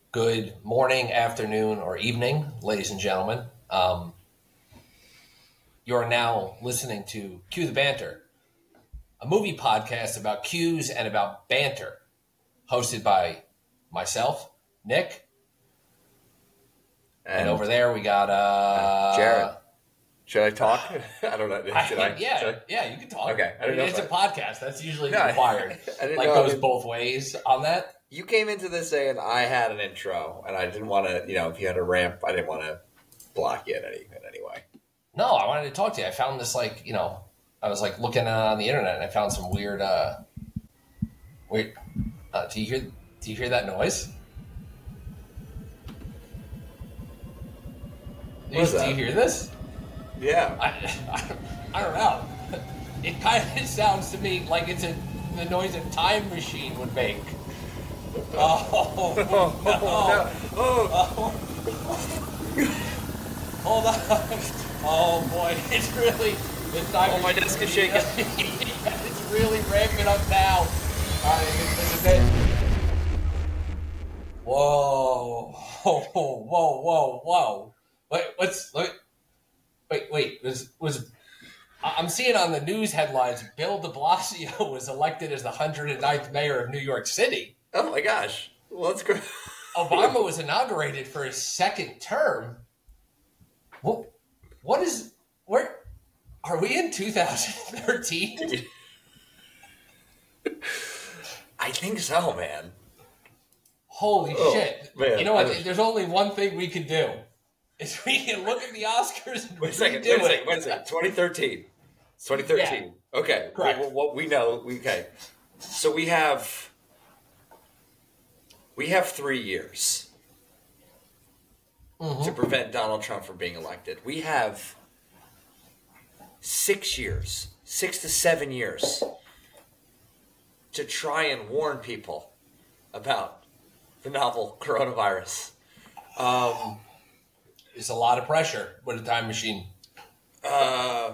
Good morning, afternoon, or evening, ladies and gentlemen. You are now listening to Cue the Banter, a movie podcast about cues and about banter, hosted by myself, Nick, and over there we got Jared. Should I talk? I don't know. Yeah, you can talk. Okay, I mean, it's a podcast. That's usually No, required. I didn't Like know. goes both ways on that. You came into this saying I had an intro, and I didn't want to. If you had a ramp, I didn't want to block you in any way. No, I wanted to talk to you. I found this I was looking on the internet and I found some weird. Wait, do you hear that noise? What is that? Do you hear this? Yeah. I don't know. It kind of sounds to me like it's the noise a time machine would make. Oh no! Oh. Hold on. Oh boy, it's really the time. My desk is shaking. It's really ramping up now. All right, it's a bit. Whoa! Whoa! Wait. I'm seeing on the news headlines, Bill de Blasio was elected as the 109th mayor of New York City. Oh my gosh! Well, that's great. Obama was inaugurated for his second term. Where are we in 2013? I think so, man. Holy shit. Man, you know what? There's only one thing we can do. Is we can look at the Oscars and Wait a second. 2013. It's 2013. Yeah. Okay. Correct. What we know. Okay. So we have 3 years to prevent Donald Trump from being elected. We have 6 years, 6 to 7 years to try and warn people about the novel coronavirus. It's a lot of pressure with a time machine. Yeah,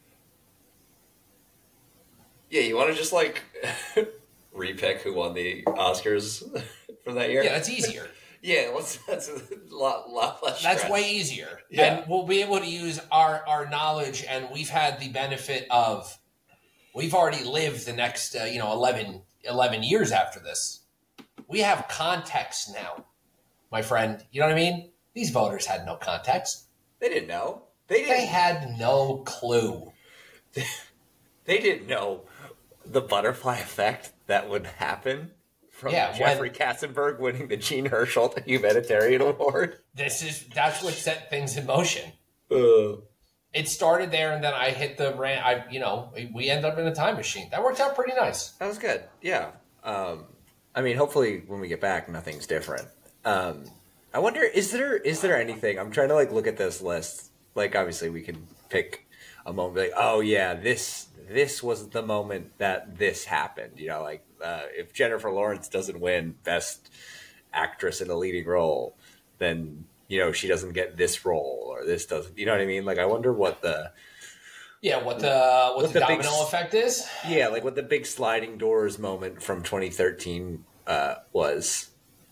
you want to just repick who won the Oscars for that year? Yeah, that's easier. Yeah, that's a lot less. That's stress. way easier. Yeah. And we'll be able to use our knowledge, and we've had the benefit of, we've already lived the next 11 years after this. We have context now, my friend. You know what I mean? These voters had no context. They didn't know. They had no clue. They didn't know the butterfly effect that would happen from Jeffrey Katzenberg winning the Gene Herschel Humanitarian Award. That's what set things in motion. Uh, It started there, and then I hit the rant. We end up in a time machine. That worked out pretty nice. That was good. Yeah. Hopefully when we get back, nothing's different. I wonder, is there anything? I'm trying to look at this list. Obviously, we can pick a moment. Oh yeah, this was the moment that this happened. If Jennifer Lawrence doesn't win Best Actress in a Leading Role, then she doesn't get this role, or this doesn't. You know what I mean? I wonder what the the domino effect is. Yeah, what the big sliding doors moment from 2013 was.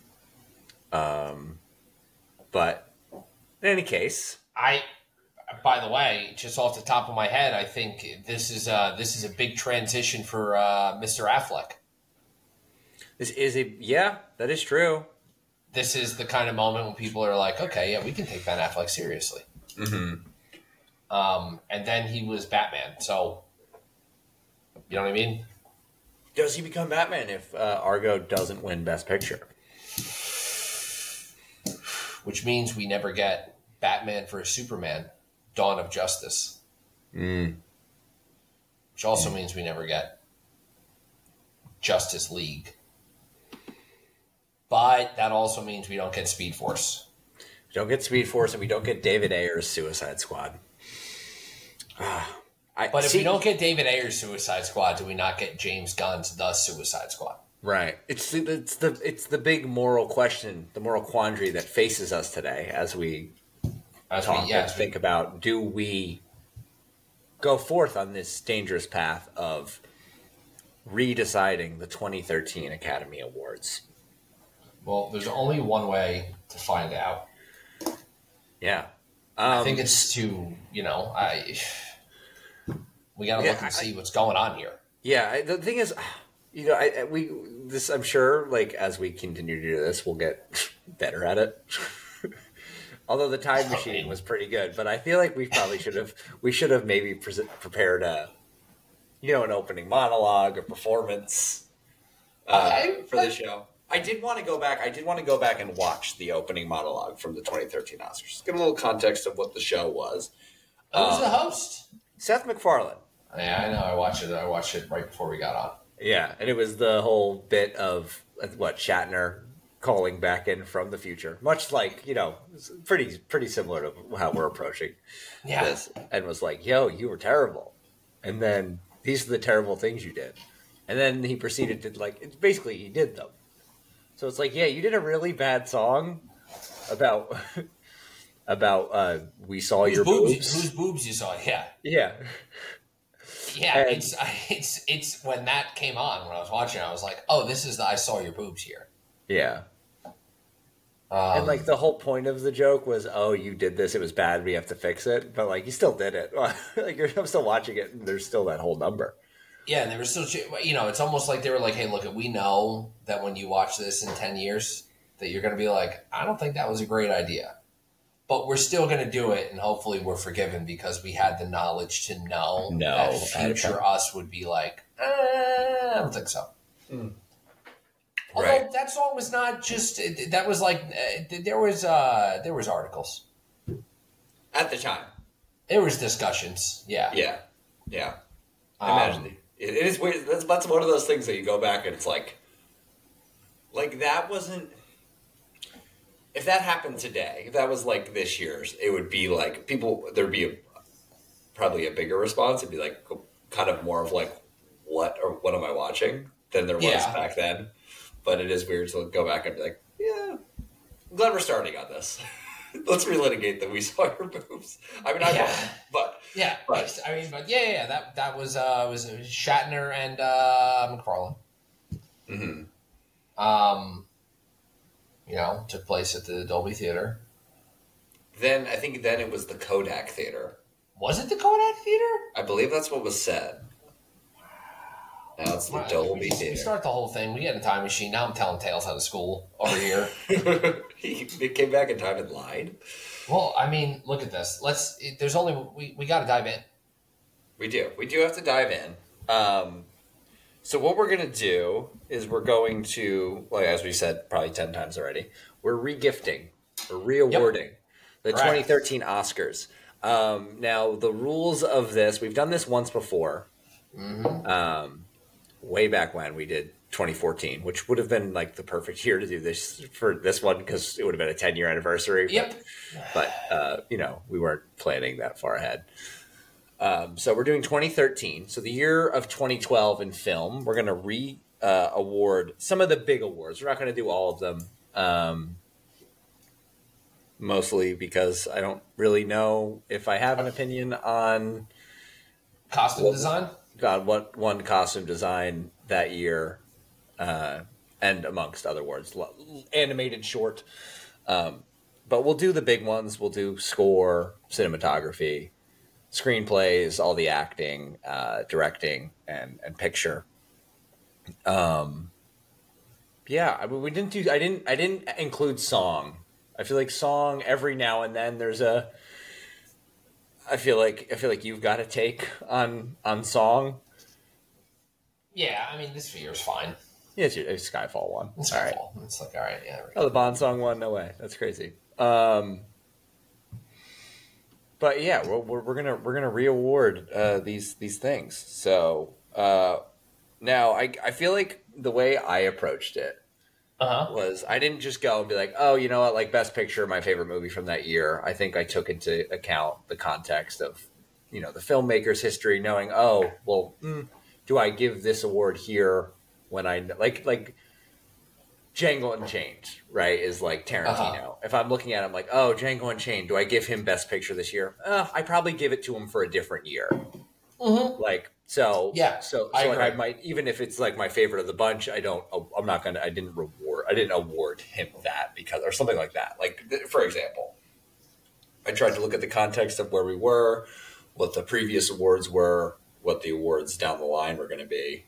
But in any case, by the way, just off the top of my head, I think this is a big transition for Mr. Affleck. that is true. This is the kind of moment when people are like, okay, yeah, we can take Ben Affleck seriously. Mm-hmm. And then he was Batman, so you know what I mean? Does he become Batman if Argo doesn't win Best Picture? Which means we never get Batman vs. Superman, Dawn of Justice. Which also means we never get Justice League. But that also means we don't get Speed Force. We don't get Speed Force, and we don't get David Ayer's Suicide Squad. If we don't get David Ayer's Suicide Squad, do we not get James Gunn's The Suicide Squad? Right. It's the big moral question, the moral quandary that faces us today as we think about, do we go forth on this dangerous path of redeciding the 2013 Academy Awards? Well, there's only one way to find out. Yeah. I think it's to, we got to look and see what's going on here. Yeah. The thing is, I'm sure, like, as we continue to do this, we'll get better at it. Although the time machine was pretty good, but I feel like we should have maybe prepared an opening monologue, a performance for the show. I did want to go back and watch the opening monologue from the 2013 Oscars. Just get a little context of what the show was. Who's the host? Seth MacFarlane. Yeah, I know. I watched it right before we got on. Yeah, and it was the whole bit of Shatner calling back in from the future, much like pretty similar to how we're approaching this, and was like, "Yo, you were terrible," and then these are the terrible things you did, and then he proceeded to basically he did them. So it's like, yeah, you did a really bad song about we saw your boobs. Whose boobs you saw? Yeah, yeah. And, it's when that came on when I was watching, I was like, oh, this is the I saw your boobs here. Yeah. And the whole point of the joke was, oh, you did this, it was bad, we have to fix it. But you still did it. I'm still watching it, and there's still that whole number. Yeah, and they were still, it's almost like they were like, hey, look, we know that when you watch this in 10 years, that you're going to be like, I don't think that was a great idea. But we're still going to do it, and hopefully we're forgiven because we had the knowledge to know that future us would be like, I don't think so. Mm. Although that song was not just, that was there was articles. At the time. There was discussions, yeah. Yeah. Imagine it is weird. That's one of those things that you go back and it's like that wasn't. If that happened today, if that was this year's, it would be there'd be probably a bigger response. It'd be kind of more of what am I watching than there was back then. But it is weird to go back and be like, yeah, I'm glad we're starting on this. Let's relitigate that we saw your boobs. I mean, I won't, but yeah, but I mean, but yeah. That was Shatner and MacFarlane. Mm-hmm. Took place at the Dolby Theater. Then I think it was the Kodak Theater. Was it the Kodak Theater? I believe that's what was said. Now it's the Dolby Theater. We start the whole thing. We get a time machine. Now I'm telling tales out of school over here. He came back in time and lied. Well, I mean, look at this. We got to dive in. We do have to dive in. So what we're going to do is we're going to, as we said probably 10 times already, we're regifting, we're reawarding the 2013 Oscars. Now, the rules of this, we've done this once before. Mm-hmm. Way back when we did 2014, which would have been the perfect year to do this for this one because it would have been a 10-year anniversary. Yep. But we weren't planning that far ahead. So we're doing 2013. So the year of 2012 in film, we're going to award some of the big awards. We're not going to do all of them. Mostly because I don't really know if I have an opinion on costume design. God, what won costume design that year, and amongst other words, animated short. But we'll do the big ones. We'll do score, cinematography, screenplays, all the acting, directing, and picture. I mean, I didn't include song. I feel like song every now and then there's a. I feel like you've got a take on song. Yeah, I mean this year's fine. Yeah, it's Skyfall one. It's Skyfall. All right. It's all right. Yeah. Oh, the Bond song one. No way. That's crazy. But yeah, we're gonna reaward these things. So now I feel like the way I approached it was I didn't just go and be like, oh, you know what, Best Picture, my favorite movie from that year. I think I took into account the context of, the filmmaker's history, knowing, oh, well, do I give this award here when I like Django Unchained, right, is Tarantino. If I'm looking at him oh, Django Unchained, do I give him Best Picture this year? I probably give it to him for a different year. Mm-hmm. So I might, even if it's my favorite of the bunch, I didn't reward award him that because or something like that. Like for example, I tried to look at the context of where we were, what the previous awards were, what the awards down the line were going to be.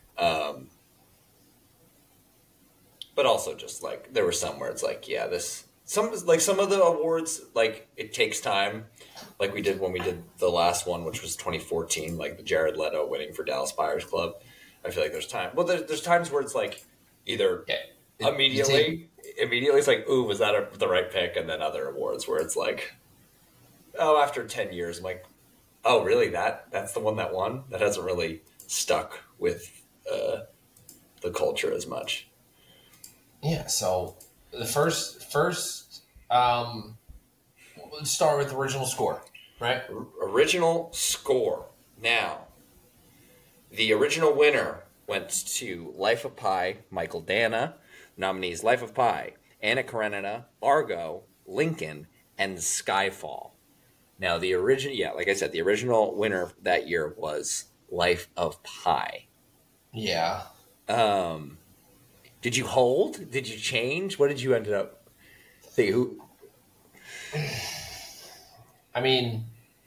But also just like there were some where it's like, yeah, some of the awards, like it takes time. Like we did when we did the last one, which was 2014, like the Jared Leto winning for Dallas Buyers Club. I feel like there's time. Well, there's times where it's like either immediately it's like, ooh, was that the right pick? And then other awards where it's like, oh, after 10 years, I'm like, oh, really? That's the one that won? That hasn't really stuck with the culture as much. Yeah, so the first let's start with original score, right? Original score. Now, the original winner went to Life of Pi, Michael Dana. Nominees Life of Pi, Anna Karenina, Argo, Lincoln, and Skyfall. Now, the original winner that year was Life of Pi. Yeah. Did you hold? Did you change? What did you end up think? Who? I mean,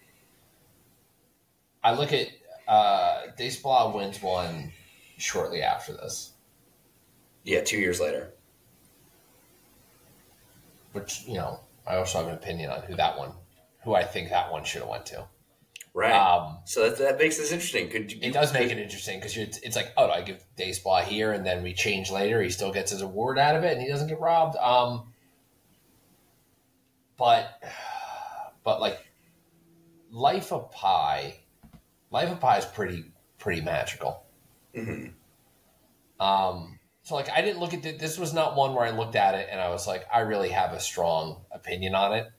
I look at Desplat wins one shortly after this. Yeah, 2 years later. Which, I also have an opinion on who I think that one should have went to. Right. So that makes this interesting. It does make it interesting because it's like, oh, do I give Desplat here and then we change later? He still gets his award out of it and he doesn't get robbed. But like Life of Pi is pretty magical. Mm-hmm. So like I didn't look at this was not one where I looked at it and I was like, I really have a strong opinion on it.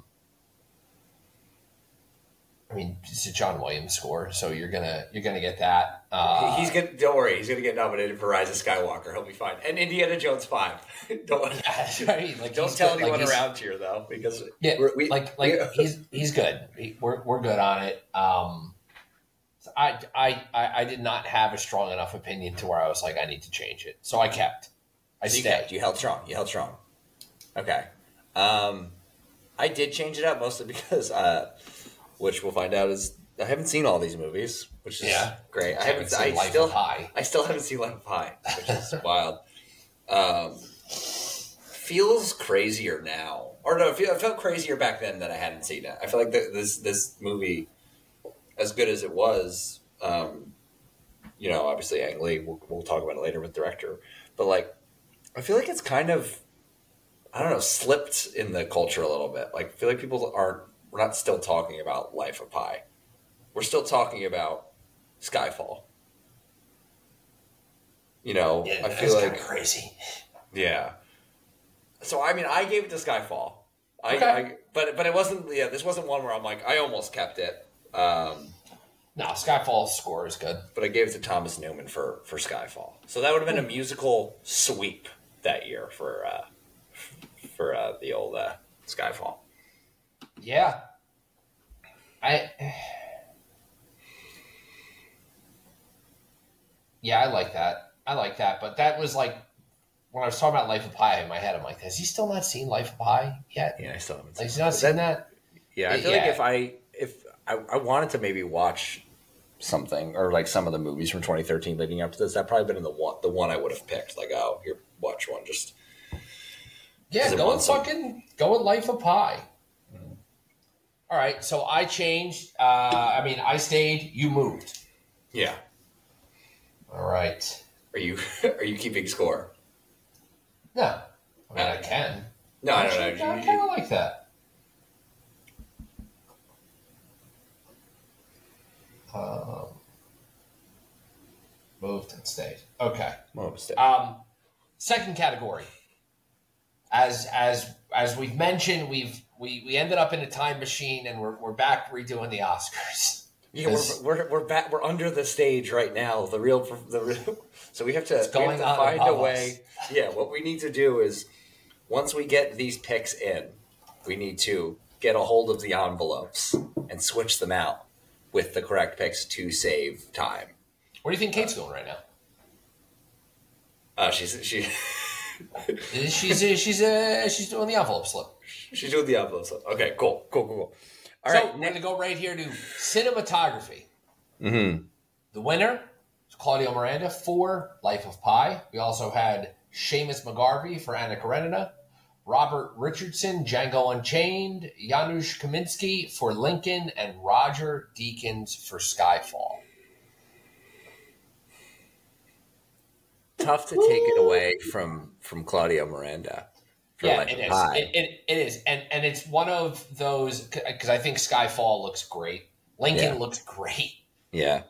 I mean, it's a John Williams score, so you're gonna get that. Don't worry, he's gonna get nominated for Rise of Skywalker. He'll be fine. And Indiana Jones 5. Don't tell anyone around here though, because he's good. We're good on it. So I did not have a strong enough opinion to where I was like, I need to change it. So I kept. I stayed. You held strong. Okay. I did change it up mostly because which we'll find out is I haven't seen all these movies, which is great. I still haven't seen Life of Pi, which is wild. Feels crazier now, or no, it felt crazier back then that I hadn't seen it. I feel like this movie, as good as it was, obviously Ang Lee, we'll talk about it later with director, but like I feel like it's kind of, I don't know, slipped in the culture a little bit. Like I feel like we're not still talking about Life of Pi. We're still talking about Skyfall. I feel like crazy. Yeah. So I mean, I gave it to Skyfall. Okay. But it wasn't. Yeah, this wasn't one where I'm like, I almost kept it. No, Skyfall's score is good. But I gave it to Thomas Newman for Skyfall. So that would have been a musical sweep that year for the old Skyfall. Yeah. I like that. But that was like when I was talking about Life of Pi in my head, I'm like, has he still not seen Life of Pi yet? Yeah, I still haven't seen it. He's not seen that? Yeah, I feel like if I wanted to maybe watch something or like some of the movies from 2013 leading up to this, that probably been the one I would have picked. Like, oh, here, watch one. Just go with Life of Pi. All right, so I changed. I stayed. You moved. Yeah. All right. Are you keeping score? No. I can. No, actually, I don't know. I kind of like that. Moved and stayed. Okay. Moved and stayed. Second category. As we've mentioned, we ended up in a time machine and we're back redoing the Oscars. Yeah, we're back. We're under the stage right now. The real. So we have to find a way. Yeah, what we need to do is once we get these picks in, we need to get a hold of the envelopes and switch them out with the correct picks to save time. What do you think Kate's doing right now? She She's doing the envelope slip. She's doing the envelope slip. Okay, cool. All right, we're gonna go right here to cinematography. Mm-hmm. The winner is Claudio Miranda for Life of Pi. We also had Seamus McGarvey for Anna Karenina, Robert Richardson, Django Unchained, Janusz Kaminski for Lincoln, and Roger Deakins for Skyfall. Tough to take it away from Claudio Miranda. Yeah, it is. It is, and it's one of those because I think Skyfall looks great. Lincoln looks great. Yeah.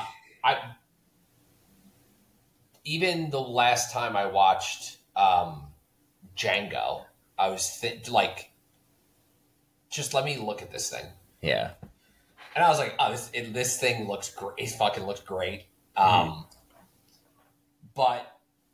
Even the last time I watched Django, I was like, just let me look at this thing. Yeah. And I was like, oh, this thing looks great. It fucking looks great. But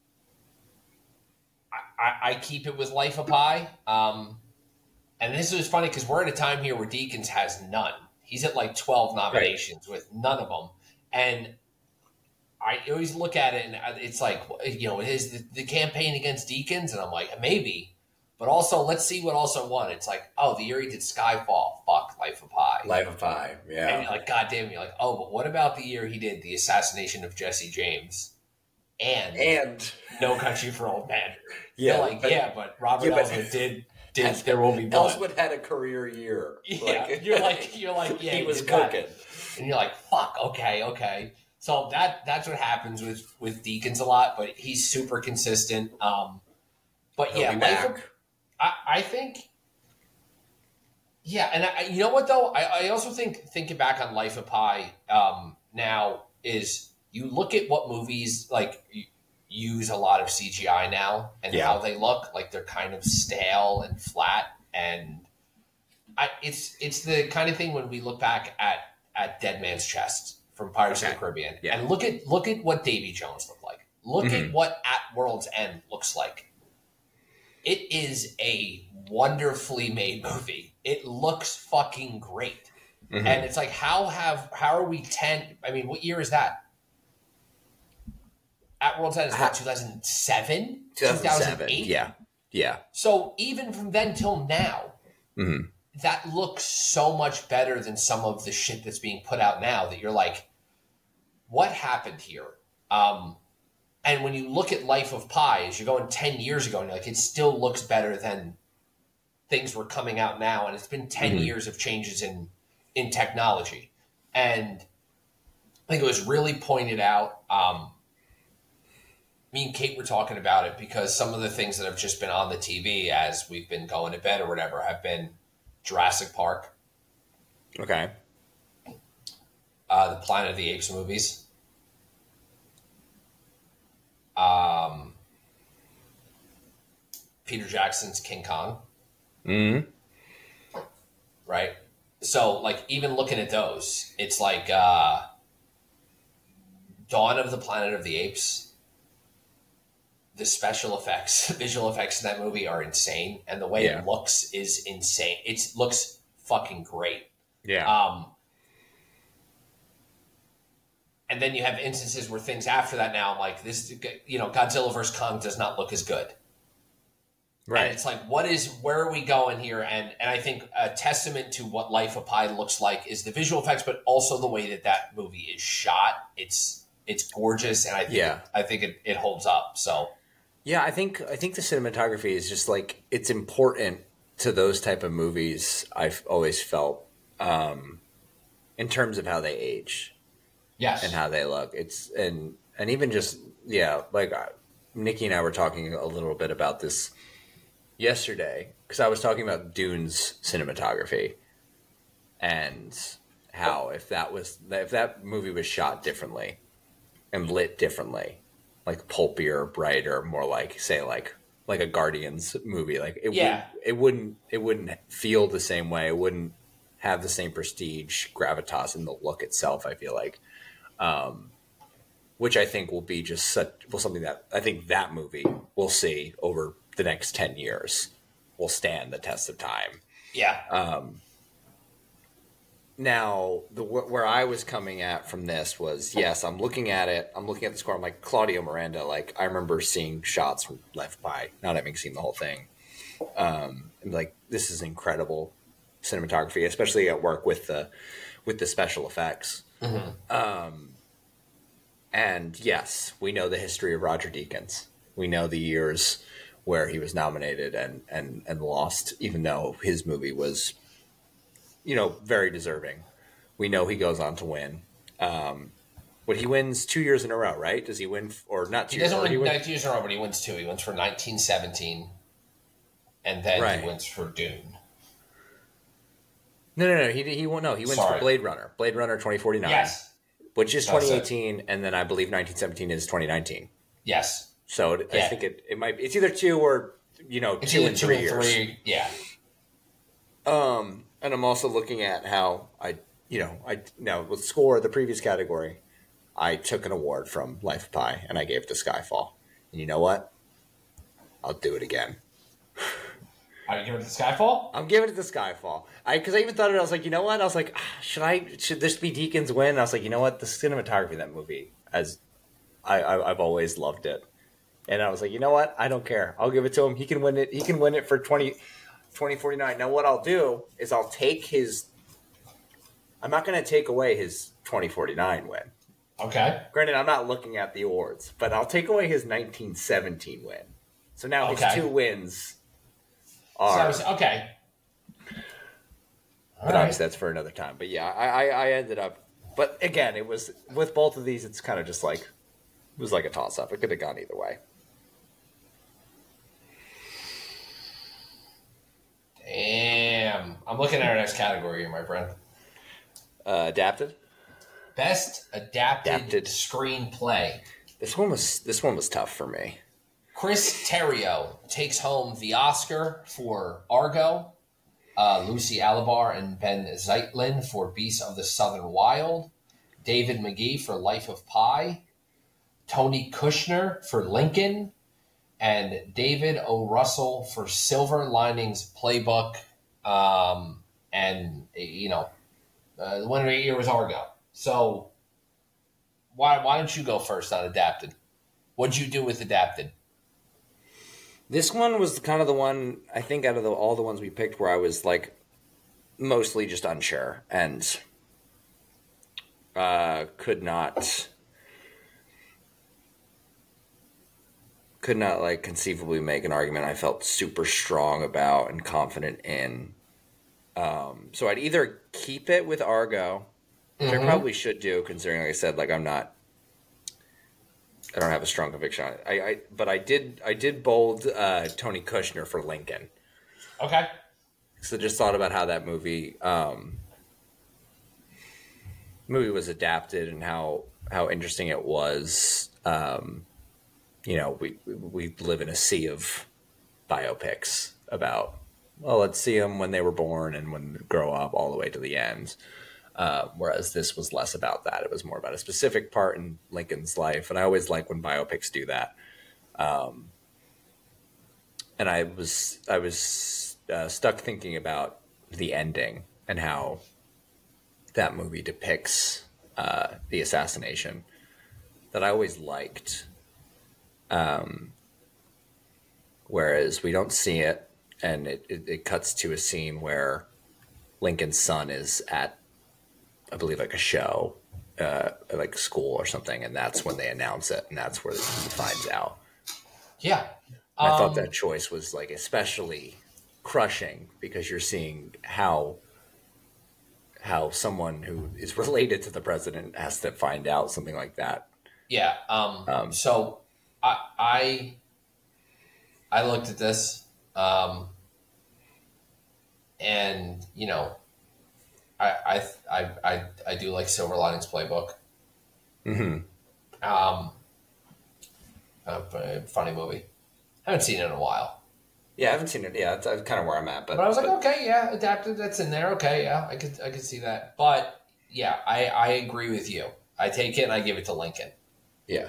I keep it with Life of Pi. And this is funny because we're at a time here where Deakins has none. He's at like 12 nominations with none of them. And I always look at it and it's like, it is the campaign against Deakins. And I'm like, maybe. But also, let's see what also won. It's like, oh, the year he did Skyfall. Fuck, Life of Pi. Life of Pi, yeah. And you're like, God damn, you're like, oh, but what about the year he did The Assassination of Jesse James? And No Country for Old Men. Yeah. You're like, but Robert Elswit did There Will Be Blood. Elswit had a career year. Yeah, you're like, yeah, he was cooking. And you're like, fuck, okay. So that's what happens with Deakins a lot, but he's super consistent. But He'll I think, and you know what though? I also think thinking back on Life of Pi now is you look at what movies like use a lot of CGI now and how they look like they're kind of stale and flat, and it's the kind of thing when we look back at Dead Man's Chest from Pirates of the Caribbean and look at what Davy Jones looked like. Look at what At World's End looks like. It is a wonderfully made movie. It looks fucking great. And it's like, how are we 10? I mean, what year is that? At World's End is what, 2007? 2008? Yeah. So even from then till now, that looks so much better than some of the shit that's being put out now that you're like, what happened here? And when you look at Life of Pi, as you're going 10 years ago, and you're like, it still looks better than things were coming out now. And it's been 10 years of changes in technology. And I think it was really pointed out. Me and Kate were talking about it because some of the things that have just been on the TV as we've been going to bed or whatever have been Jurassic Park. Okay. The Planet of the Apes movies. Peter Jackson's King Kong. Right? So, like, even looking at those, it's like Dawn of the Planet of the Apes. The special effects, visual effects in that movie are insane. And the way it looks is insane. It looks fucking great. Yeah. And then you have instances where things after that now, like this, Godzilla vs. Kong does not look as good. Right. And it's like, where are we going here? And I think a testament to what Life of Pi looks like is the visual effects, but also the way that movie is shot. It's gorgeous. And I think it holds up. So. Yeah, I think the cinematography is just like, it's important to those type of movies. I've always felt, in terms of how they age. Yes. And how they look. And even just, like Nikki and I were talking a little bit about this yesterday because I was talking about Dune's cinematography and how if that movie was shot differently and lit differently, like pulpier, brighter, more like say like a Guardians movie, like it wouldn't feel the same way. It wouldn't have the same prestige, gravitas in the look itself. I feel like. Which I think will be just something that I think that movie we'll see over the next 10 years will stand the test of time. Yeah. Now, where I was coming at from this was, yes, I'm looking at it. I'm looking at the score. I'm like, Claudio Miranda. Like, I remember seeing shots from Life of Pi, not having seen the whole thing. And like, this is incredible cinematography, especially at work with the special effects. And yes, we know the history of Roger Deakins. We know the years where he was nominated and lost, even though his movie was, very deserving. We know he goes on to win. But he wins 2 years in a row, right? Does he win, or not 2 He years? doesn't win 2 years in a row, but he wins two. He wins for 1917, and then he wins for Dune. No. He won. No, he wins for Blade Runner. Blade Runner 2049. Yes. Which is 2018, and then I believe 1917 is 2019. Yes. So I think it might be. It's either two or it's 2 and 3 years. 3, yeah. And I'm also looking at how I now with score the previous category, I took an award from Life of Pi and I gave it to Skyfall. And you know what? I'll do it again. Are you giving it to Skyfall? I'm giving it to Skyfall. Because I even thought of it. I was like, you know what? I was like, should this be Deakins' win? And I was like, you know what? The cinematography of that movie, I've always loved it. And I was like, you know what? I don't care. I'll give it to him. He can win it. He can win it for 2049. Now, what I'll do is I'll take his. I'm not going to take away his 2049 win. Okay. Granted, I'm not looking at the awards, but I'll take away his 1917 win. So now his 2 wins are. Okay. But obviously that's for another time. But yeah, I ended up. But again, it was with both of these. It's kind of just like it was like a toss up. It could have gone either way. Damn, I'm looking at our next category here, my friend. Adapted. Best adapted screenplay. This one was tough for me. Chris Terrio takes home the Oscar for Argo. Lucy Alibar and Ben Zeitlin for Beasts of the Southern Wild. David McGee for Life of Pi. Tony Kushner for Lincoln. And David O. Russell for Silver Linings Playbook. The winner of the year was Argo. So why don't you go first on Adapted? What'd you do with Adapted? This one was kind of the one, I think, out of all the ones we picked where I was, like, mostly just unsure and could not, like, conceivably make an argument I felt super strong about and confident in. So I'd either keep it with Argo, which I probably should do, considering, like I said, like, I don't have a strong conviction on it. But I did bold Tony Kushner for Lincoln. Okay. So just thought about how that movie was adapted and how interesting it was. We live in a sea of biopics about, well, let's see them when they were born and when they grow up all the way to the end. Whereas this was less about that. It was more about a specific part in Lincoln's life. And I always like when biopics do that. And I was stuck thinking about the ending and how that movie depicts the assassination that I always liked. Whereas we don't see it, and it cuts to a scene where Lincoln's son is at, I believe, like a show, like school or something, and that's when they announce it, and that's where he finds out. Yeah. I thought that choice was, like, especially crushing because you're seeing how someone who is related to the president has to find out something like that. Yeah. So I looked at this, and I do like Silver Linings Playbook. Funny movie. Haven't seen it in a while. Yeah, I haven't seen it. Yeah, that's kind of where I'm at. But I was like, okay, yeah, adapted. That's in there. Okay, yeah, I could see that. But yeah, I agree with you. I take it and I give it to Lincoln. Yeah.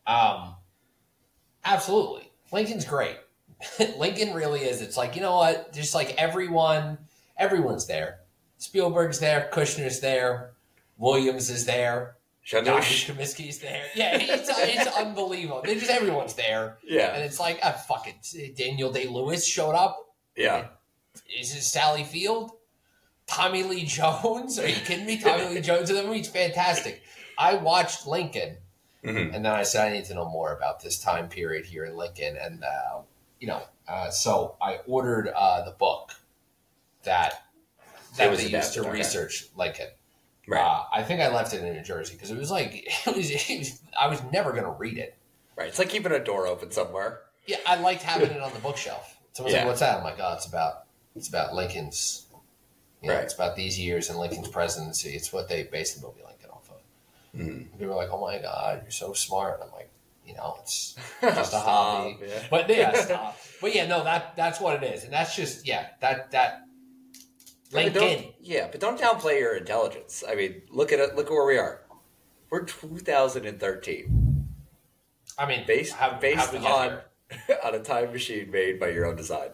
Absolutely. Lincoln's great. Lincoln really is. It's like, you know what? Just like everyone's there. Spielberg's there, Kushner's there, Williams is there, John Comiskey's there. Yeah, it's unbelievable. They just everyone's there. Yeah, and it's like fucking Daniel Day-Lewis showed up. Yeah, is it Sally Field? Tommy Lee Jones? Are you kidding me? Tommy Lee Jones in the movie? It's fantastic. I watched Lincoln, and then I said I need to know more about this time period here in Lincoln, and so I ordered the book that they used to research Lincoln. Right. I think I left it in New Jersey because it was I was never going to read it. Right. It's like keeping a door open somewhere. Yeah, I liked having it on the bookshelf. Someone's like, "What's that?" I'm like, "Oh, it's about Lincoln's. It's about these years in Lincoln's presidency. It's what they based the movie Lincoln off of." Mm-hmm. People were like, "Oh my God, you're so smart." I'm like, it's just a hobby. Yeah. But stop. But no, that's what it is, and that's just that. Lincoln. But don't downplay your intelligence. I mean, look at where we are. We're 2013. I mean, based on a time machine made by your own design.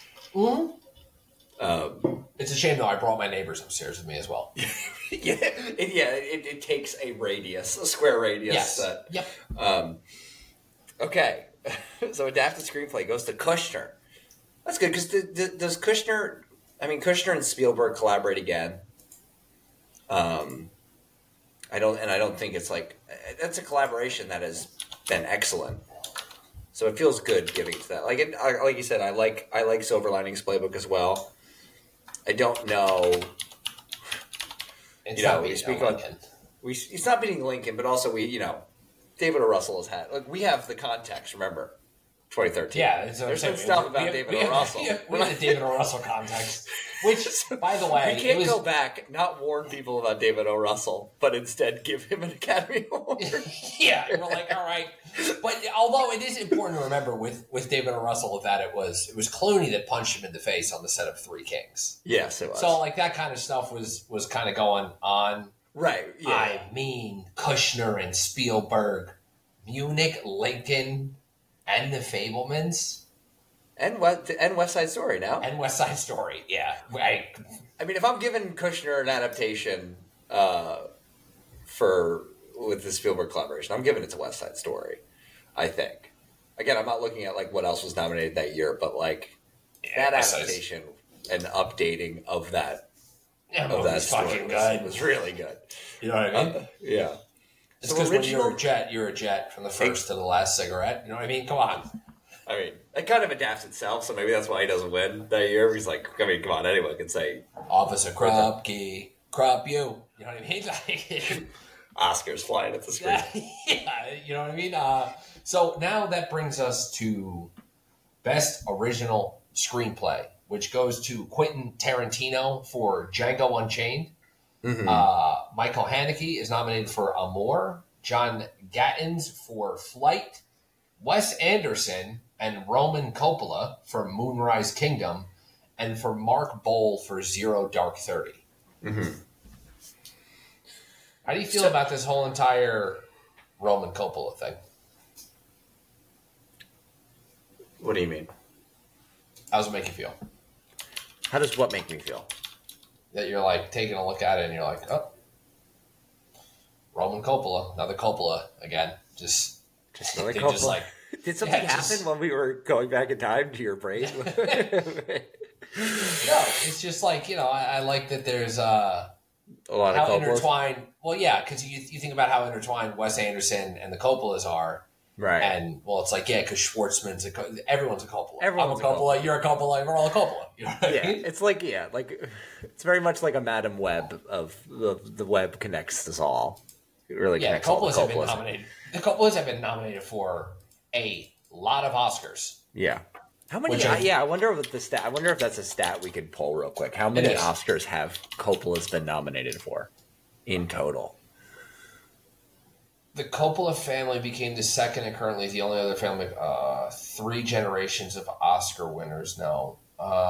Mm-hmm. It's a shame though. I brought my neighbors upstairs with me as well. It takes a square radius. Yes. Yep. Okay, so adapted screenplay goes to Kushner. That's good because does Kushner? I mean, Kushner and Spielberg collaborate again. I don't think it's like that's a collaboration that has been excellent. So it feels good giving it to that. Like you said, I like Silver Linings Playbook as well. I don't know. It's not beating Lincoln, but also David O. Russell has had we have the context. Remember. 2013. Yeah, there's some stuff about David O. Russell. We have the David O. Russell context, which, by the way, we can't go back, not warn people about David O. Russell, but instead give him an Academy Award. Yeah, we're like, all right. But although it is important to remember with David O. Russell that it was Clooney that punched him in the face on the set of Three Kings. Yes, it was. So that kind of stuff was kind of going on. Right. Yeah. I mean, Kushner and Spielberg, Munich, Lincoln. And The Fabelmans. And West Side Story now. And West Side Story, yeah. I mean, if I'm giving Kushner an adaptation with the Spielberg collaboration, I'm giving it to West Side Story, I think. Again, I'm not looking at what else was nominated that year, but that adaptation and updating of that story fucking good. Was really good. You know what I mean? Yeah. It's because when you're a jet from the first to the last cigarette. You know what I mean? Come on. I mean, it kind of adapts itself, so maybe that's why he doesn't win that year. He's like, I mean, come on, anyone can say... Officer Krupke, crop you. You know what I mean? Oscars flying at the screen. Yeah, you know what I mean? So now that brings us to Best Original Screenplay, which goes to Quentin Tarantino for Django Unchained. Mm-hmm. Michael Haneke is nominated for Amour, John Gattens for Flight, Wes Anderson and Roman Coppola for Moonrise Kingdom, and for Mark Boal for Zero Dark 30. Mm-hmm. How do you feel about this whole entire Roman Coppola thing? What do you mean? How does it make you feel? How does what make me feel? That you're taking a look at it and you're like, oh, Roman Coppola, another Coppola again. Just another Coppola. Did something happen when we were going back in time to your brain? No, it's just I like that there's a lot of Coppolas. Intertwined. Well, yeah, because you think about how intertwined Wes Anderson and the Coppolas are. Right. And, it's because Schwartzman's everyone's a Coppola. I'm a Coppola, you're a Coppola, we're all a Coppola. You know what I mean? It's it's very much like a Madam Web of the web connects us all. It really connects all the Coppolas. Have been nominated. The Coppolas have been nominated for a lot of Oscars. Yeah. How many? I wonder what the stat. I wonder if that's a stat we could pull real quick. How many Oscars have Coppola's been nominated for in total? The Coppola family became the second and currently the only other family, 3 generations of Oscar winners now.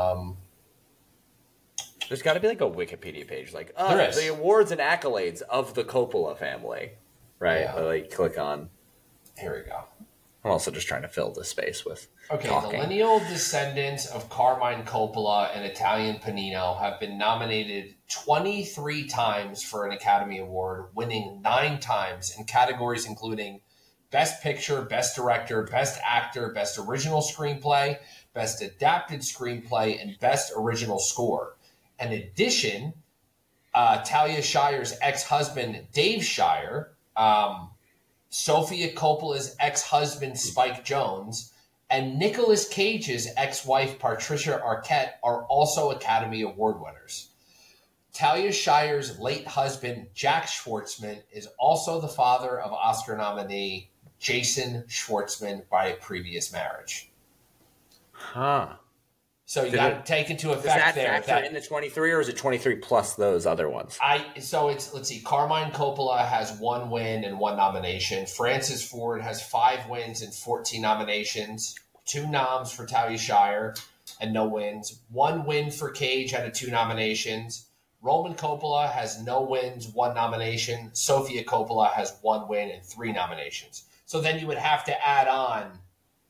There's got to be a Wikipedia page, there is. The awards and accolades of the Coppola family, right? Yeah. Click on. Here we go. I'm also just trying to fill the space with Okay, talking. the lineal descendants of Carmine Coppola and Italian Panino have been nominated 23 times for an Academy Award, winning 9 times in categories including Best Picture, Best Director, Best Actor, Best Original Screenplay, Best Adapted Screenplay, and Best Original Score. In addition, Talia Shire's ex-husband, Dave Shire, Sofia Coppola's ex-husband, Spike Jonze, and Nicolas Cage's ex-wife, Patricia Arquette, are also Academy Award winners. Talia Shire's late husband, Jack Schwartzman, is also the father of Oscar nominee Jason Schwartzman by a previous marriage. Huh. So you got to take into effect Does that there factor that in the 23, or is it 23 plus those other ones? So it's, let's see, Carmine Coppola has 1 win and 1 nomination. Francis Ford has 5 wins and 14 nominations. 2 noms for Talia Shire and no wins. 1 win for Cage out of 2 nominations. Roman Coppola has no wins, 1 nomination. Sofia Coppola has 1 win and 3 nominations. So then you would have to add on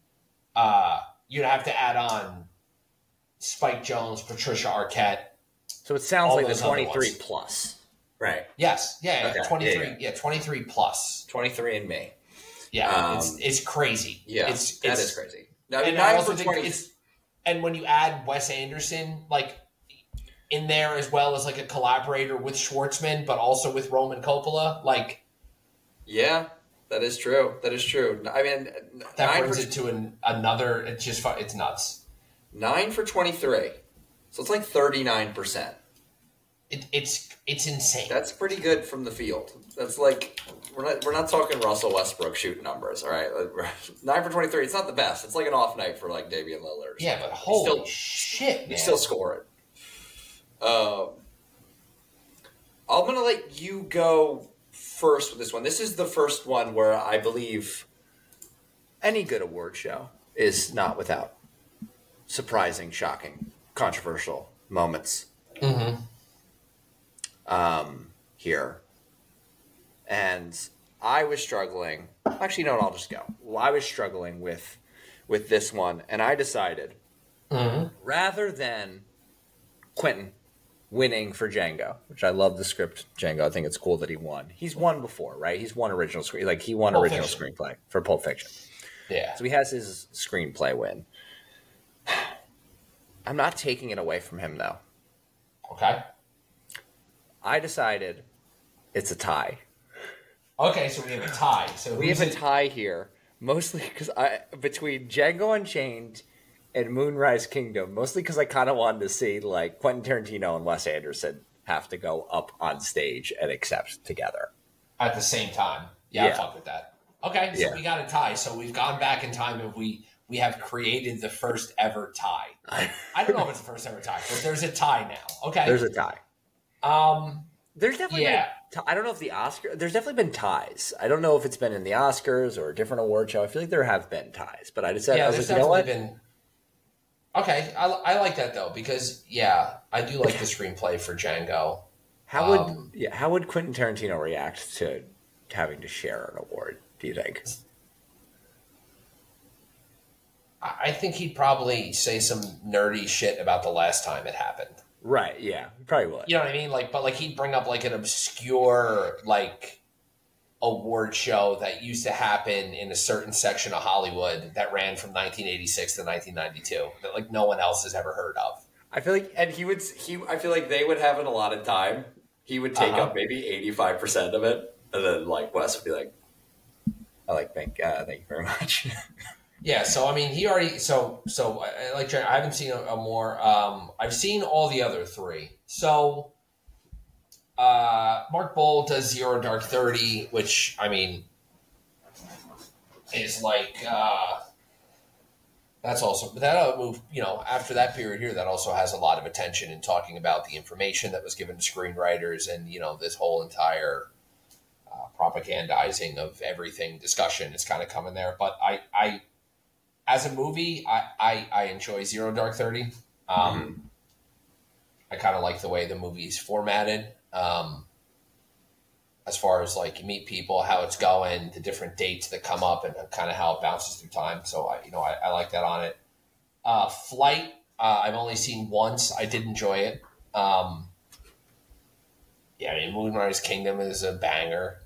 Spike Jonze, Patricia Arquette. So it sounds all like the those other 23 ones. plus. Right. Yes, yeah, Okay. 23, Yeah. 23 plus. 23 and me. Yeah, it's crazy. Yeah, it's that is crazy. No, And I also think and when you add Wes Anderson like in there as well as like a collaborator with Schwartzman, but also with Roman Coppola, like yeah, that is true. That is true. I mean, that brings it to another. It's just it's nuts. 9 for 23, so it's like 39%. It's insane. That's pretty good from the field. That's like we're not talking Russell Westbrook shooting numbers, all right? 9 for 23. It's not the best. It's like an off night for like Damian Lillard. Yeah, but holy shit, man! He's still scoring. I'm gonna let you go first with this one. This is the first one where I believe any good award show is not without surprising, shocking, controversial moments. Mm-hmm. Here. And I was struggling. Actually, no, I'll just go. Well, I was struggling with this one, and I decided rather than Quentin winning for Django, which I love the script Django. I think it's cool that he won. He's won before, right? He's won original screen, like he won original screenplay for Pulp Fiction. Yeah. So he has his screenplay win. I'm not taking it away from him though. Okay. I decided it's a tie. Okay, so we have a tie. So we have a tie here, mostly because between Django Unchained and Moonrise Kingdom, mostly because I kind of wanted to see like Quentin Tarantino and Wes Anderson have to go up on stage and accept together at the same time. Yeah, I fuck with that. Okay, so we got a tie. So we've gone back in time and we have created the first ever tie. I don't know if it's the first ever tie, but there's a tie now. Okay, there's a tie. There's definitely been I don't know if the Oscar. There's definitely been ties. I don't know if it's been in the Oscars or a different award show. I feel like there have been ties, but I decided I was like, you know what? Okay, I like that though because I do like the screenplay for Django. How would Quentin Tarantino react to having to share an award? Do you think? I think he'd probably say some nerdy shit about the last time it happened. Right, yeah, probably would. You know what I mean? But he'd bring up like an obscure like award show that used to happen in a certain section of Hollywood that ran from 1986 to 1992 that like no one else has ever heard of. I feel like, and I feel like they would have it a lot of time. He would take up maybe 85% of it, and then like Wes would be like, thank you very much. Yeah, so I mean, he already so like I haven't seen a more. I've seen all the other 3. So Mark Bowl does Zero Dark 30, which I mean is like that's also that move. You know, after that period here, that also has a lot of attention in talking about the information that was given to screenwriters and this whole entire propagandizing of everything discussion is kind of coming there. But I as a movie, I enjoy Zero Dark 30. I kind of like the way the movie's formatted. as far as like you meet people, how it's going, the different dates that come up, and kind of how it bounces through time. So I like that on it. Flight, I've only seen once. I did enjoy it. Yeah, I mean, Moonrise Kingdom is a banger.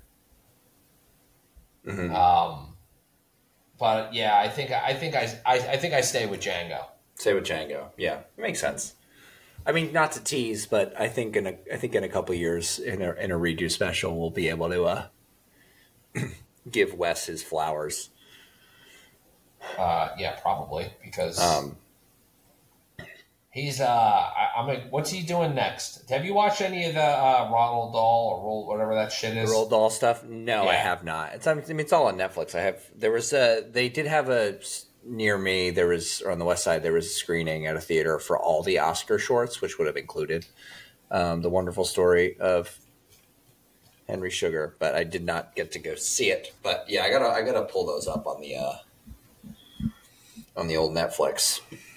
Mm-hmm. But yeah, I think I stay with Django. Stay with Django. Yeah, it makes sense. I mean, not to tease, but I think in a couple years in a redo special, we'll be able to give Wes his flowers. Yeah, probably because he's what's he doing next? Have you watched any of the Ronald Dahl or whatever that shit is? Roald Dahl stuff? No, Yeah. I have not. It's all on Netflix. They did have near me. Or on the west side, there was a screening at a theater for all the Oscar shorts, which would have included The Wonderful Story of Henry Sugar, but I did not get to go see it. But yeah, I gotta pull those up on the old Netflix.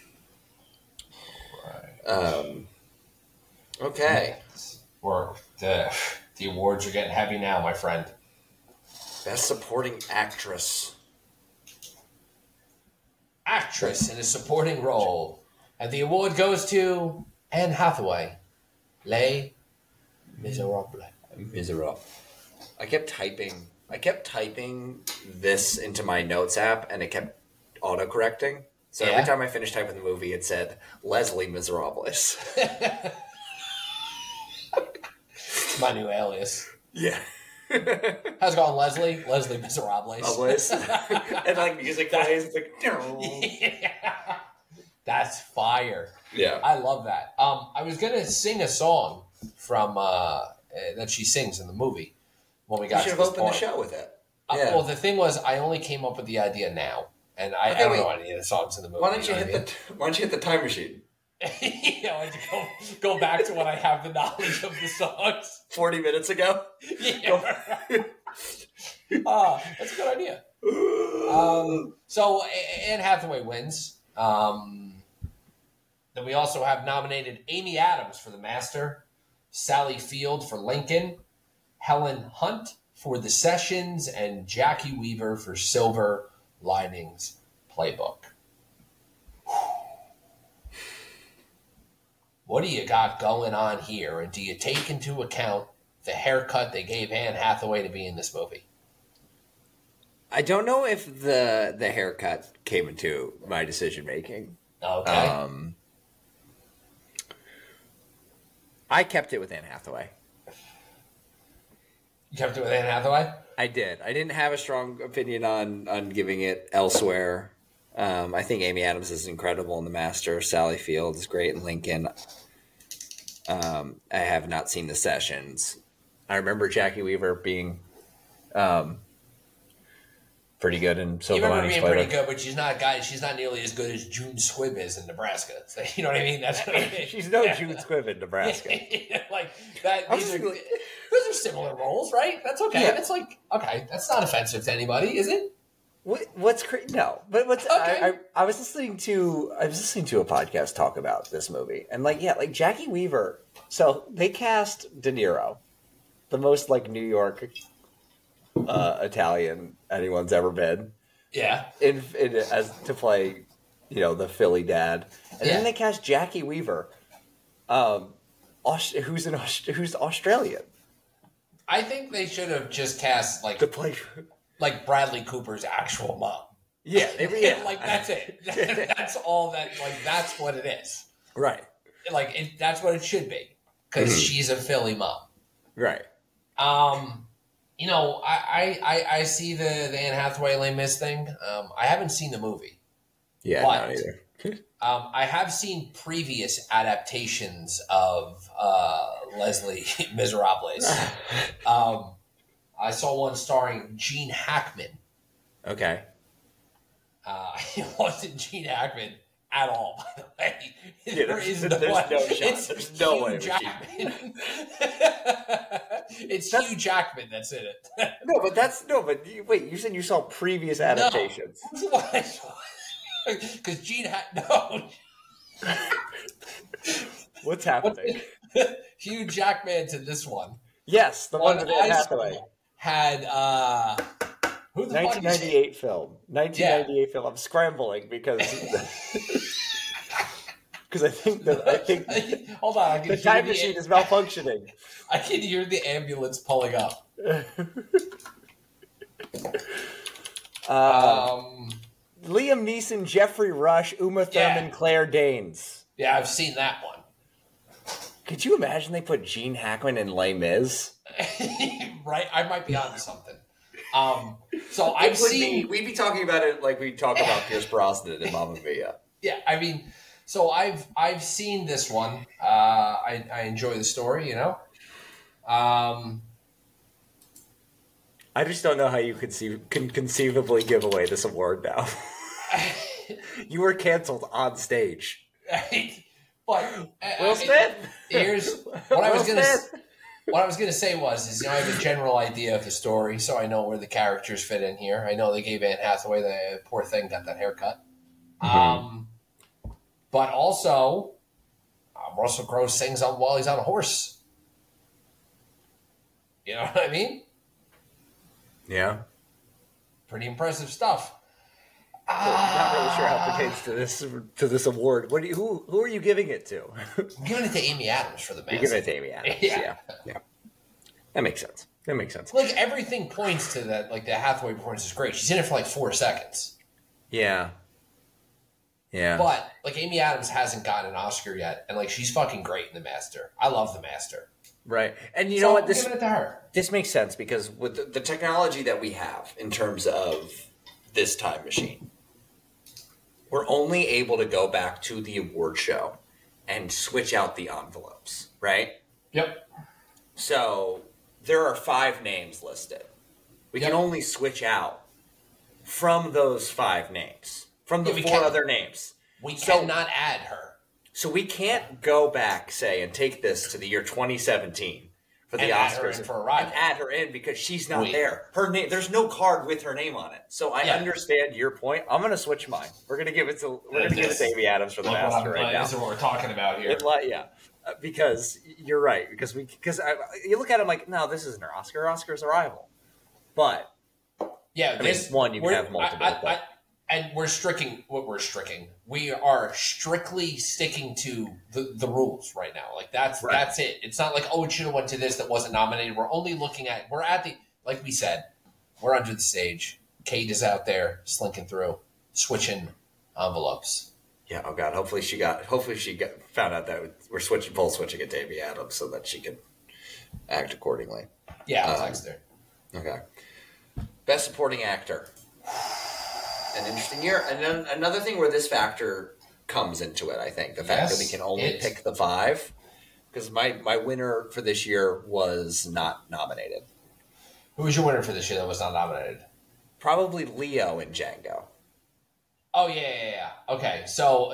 Okay. The awards are getting heavy now, my friend. Best Supporting Actress. Actress in a supporting role. And the award goes to Anne Hathaway. Les Miserables. Miserable. I kept typing this into my notes app, and it kept autocorrecting. So every time I finished typing the movie, it said Leslie Miserables. My new alias. Yeah. How's it going, Leslie? Leslie Miserables. And like music plays, it's like yeah. That's fire. Yeah. I love that. I was gonna sing a song from that she sings in the movie when we got You should to have this opened point. the show with it. Well, the thing was, I only came up with the idea now, and I don't know any of the songs in the movie. Why don't you hit the time machine? I go back to when I have the knowledge of the songs. 40 minutes ago? Yeah. That's a good idea. So Anne Hathaway wins. Then we also have nominated Amy Adams for The Master, Sally Field for Lincoln, Helen Hunt for The Sessions, and Jackie Weaver for Silver Linings Playbook. What do you got going on here? And do you take into account the haircut they gave Anne Hathaway to be in this movie? I don't know if the haircut came into my decision making. Okay. I kept it with Anne Hathaway. You kept it with Anne Hathaway? I did. I didn't have a strong opinion on giving it elsewhere. I think Amy Adams is incredible in The Master. Sally Field is great in Lincoln. I have not seen The Sessions. I remember Jackie Weaver being pretty good in Silver You remember Linings being Playbook. pretty good, but she's not nearly as good as June Squibb is in Nebraska. So, you know what I mean? That's what I mean. She's no June Squibb in Nebraska. Like that. Those are similar roles, right? That's okay. Yeah. That's like okay. That's not offensive to anybody, is it? What's crazy? No, but what's Okay. I was listening to a podcast talk about this movie, and like Jackie Weaver. So they cast De Niro, the most like New York Italian anyone's ever been, Yeah. in as to play, the Philly dad, and Yeah. then they cast Jackie Weaver, who's Australian, I think they should have just cast to play. like Bradley Cooper's actual mom. Yeah, Like that's it. That's all that. Like that's what it is. Right, Like that's what it should be because she's a Philly mom. right. I see the Anne Hathaway Les Mis thing. I haven't seen the movie. Yeah, But- not either. I have seen previous adaptations of Leslie Miserables. I saw one starring Gene Hackman. Okay. It wasn't Gene Hackman at all, by the way. Yeah, There's no shot. It's There's no Hugh way it was Jackman. It's Hugh Jackman that's in it. Wait, you said you saw previous adaptations. No, that's what I saw. Because no. What's happening? Hugh Jackman's in this one. Yes, the one with Anne I Hathaway. saw had who the fuck is it? 1998 film. 1998 film. I'm scrambling because I think Hold on, I can the hear time machine is malfunctioning. I can hear the ambulance pulling up. Liam Neeson, Jeffrey Rush, Uma Thurman, Yeah. Claire Danes. Yeah, I've seen that one. Could you imagine they put Gene Hackman in Les Mis? Right, I might be onto something. So I've seen. We'd be talking about it like we talk about Pierce Brosnan in Mamma Mia. Yeah, I mean, so I've seen this one. I enjoy the story, you know. I just don't know how you can conceivably give away this award now. You were canceled on stage. But Will Smith. Here's what I was gonna say is I have a general idea of the story, so I know where the characters fit in here. I know they gave Anne Hathaway, the poor thing, got that haircut. Mm-hmm. But also, Russell Crowe sings on while he's on a horse. You know what I mean? Yeah. Pretty impressive stuff. Not really sure how it pertains to this award. Who are you giving it to? I'm giving it to Amy Adams for the Master. You're giving it to Amy Adams. Yeah. That makes sense. Like everything points to that. Like the Hathaway performance is great. She's in it for like 4 seconds. Yeah. But like Amy Adams hasn't gotten an Oscar yet, and like she's fucking great in The Master. I love The Master. Right. And you know what? I'm giving it to her. This makes sense because with the technology that we have in terms of this time machine, we're only able to go back to the award show and switch out the envelopes, right? Yep. So there are 5 names listed. We can only switch out from those 5 names, from the 4 other names. We cannot add her. So we can't go back, say, and take this to the year 2017 for the Oscars and add her in because she's not there. Her name, there's no card with her name on it. So I understand your point. I'm going to switch mine. We're going to give it to Amy Adams for the Master right now. This is what we're talking about here. Because you're right. Because you look at him like, no, this isn't her Oscar. Her Oscar's a rival. But yeah, you can have multiple. And we're striking. We are strictly sticking to the rules right now. Like that's it. It's not like, it should have went to this that wasn't nominated. We're only looking at like we said, we're under the stage. Kate is out there slinking through, switching envelopes. Yeah. Oh God. Hopefully she found out that we're switching it to Amy Adams so that she can act accordingly. Yeah, I'll text her. Okay. Best Supporting Actor. An interesting year. And then another thing where this factor comes into it, I think, the fact that we can only pick the 5. Because my winner for this year was not nominated. Who was your winner for this year that was not nominated? Probably Leo in Django. Oh, yeah. Okay, so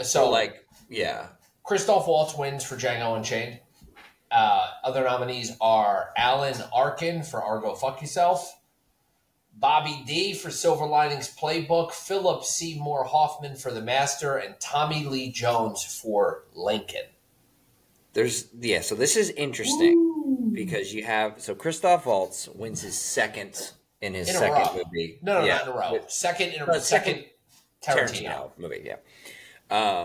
Christoph Waltz wins for Django Unchained. Other nominees are Alan Arkin for Argo Fuck Yourself, Bobby D for Silver Linings Playbook, Philip Seymour Hoffman for The Master, and Tommy Lee Jones for Lincoln. So this is interesting because you have Christoph Waltz wins his second in his second movie. No, not in a row. Second Tarantino movie. Yeah.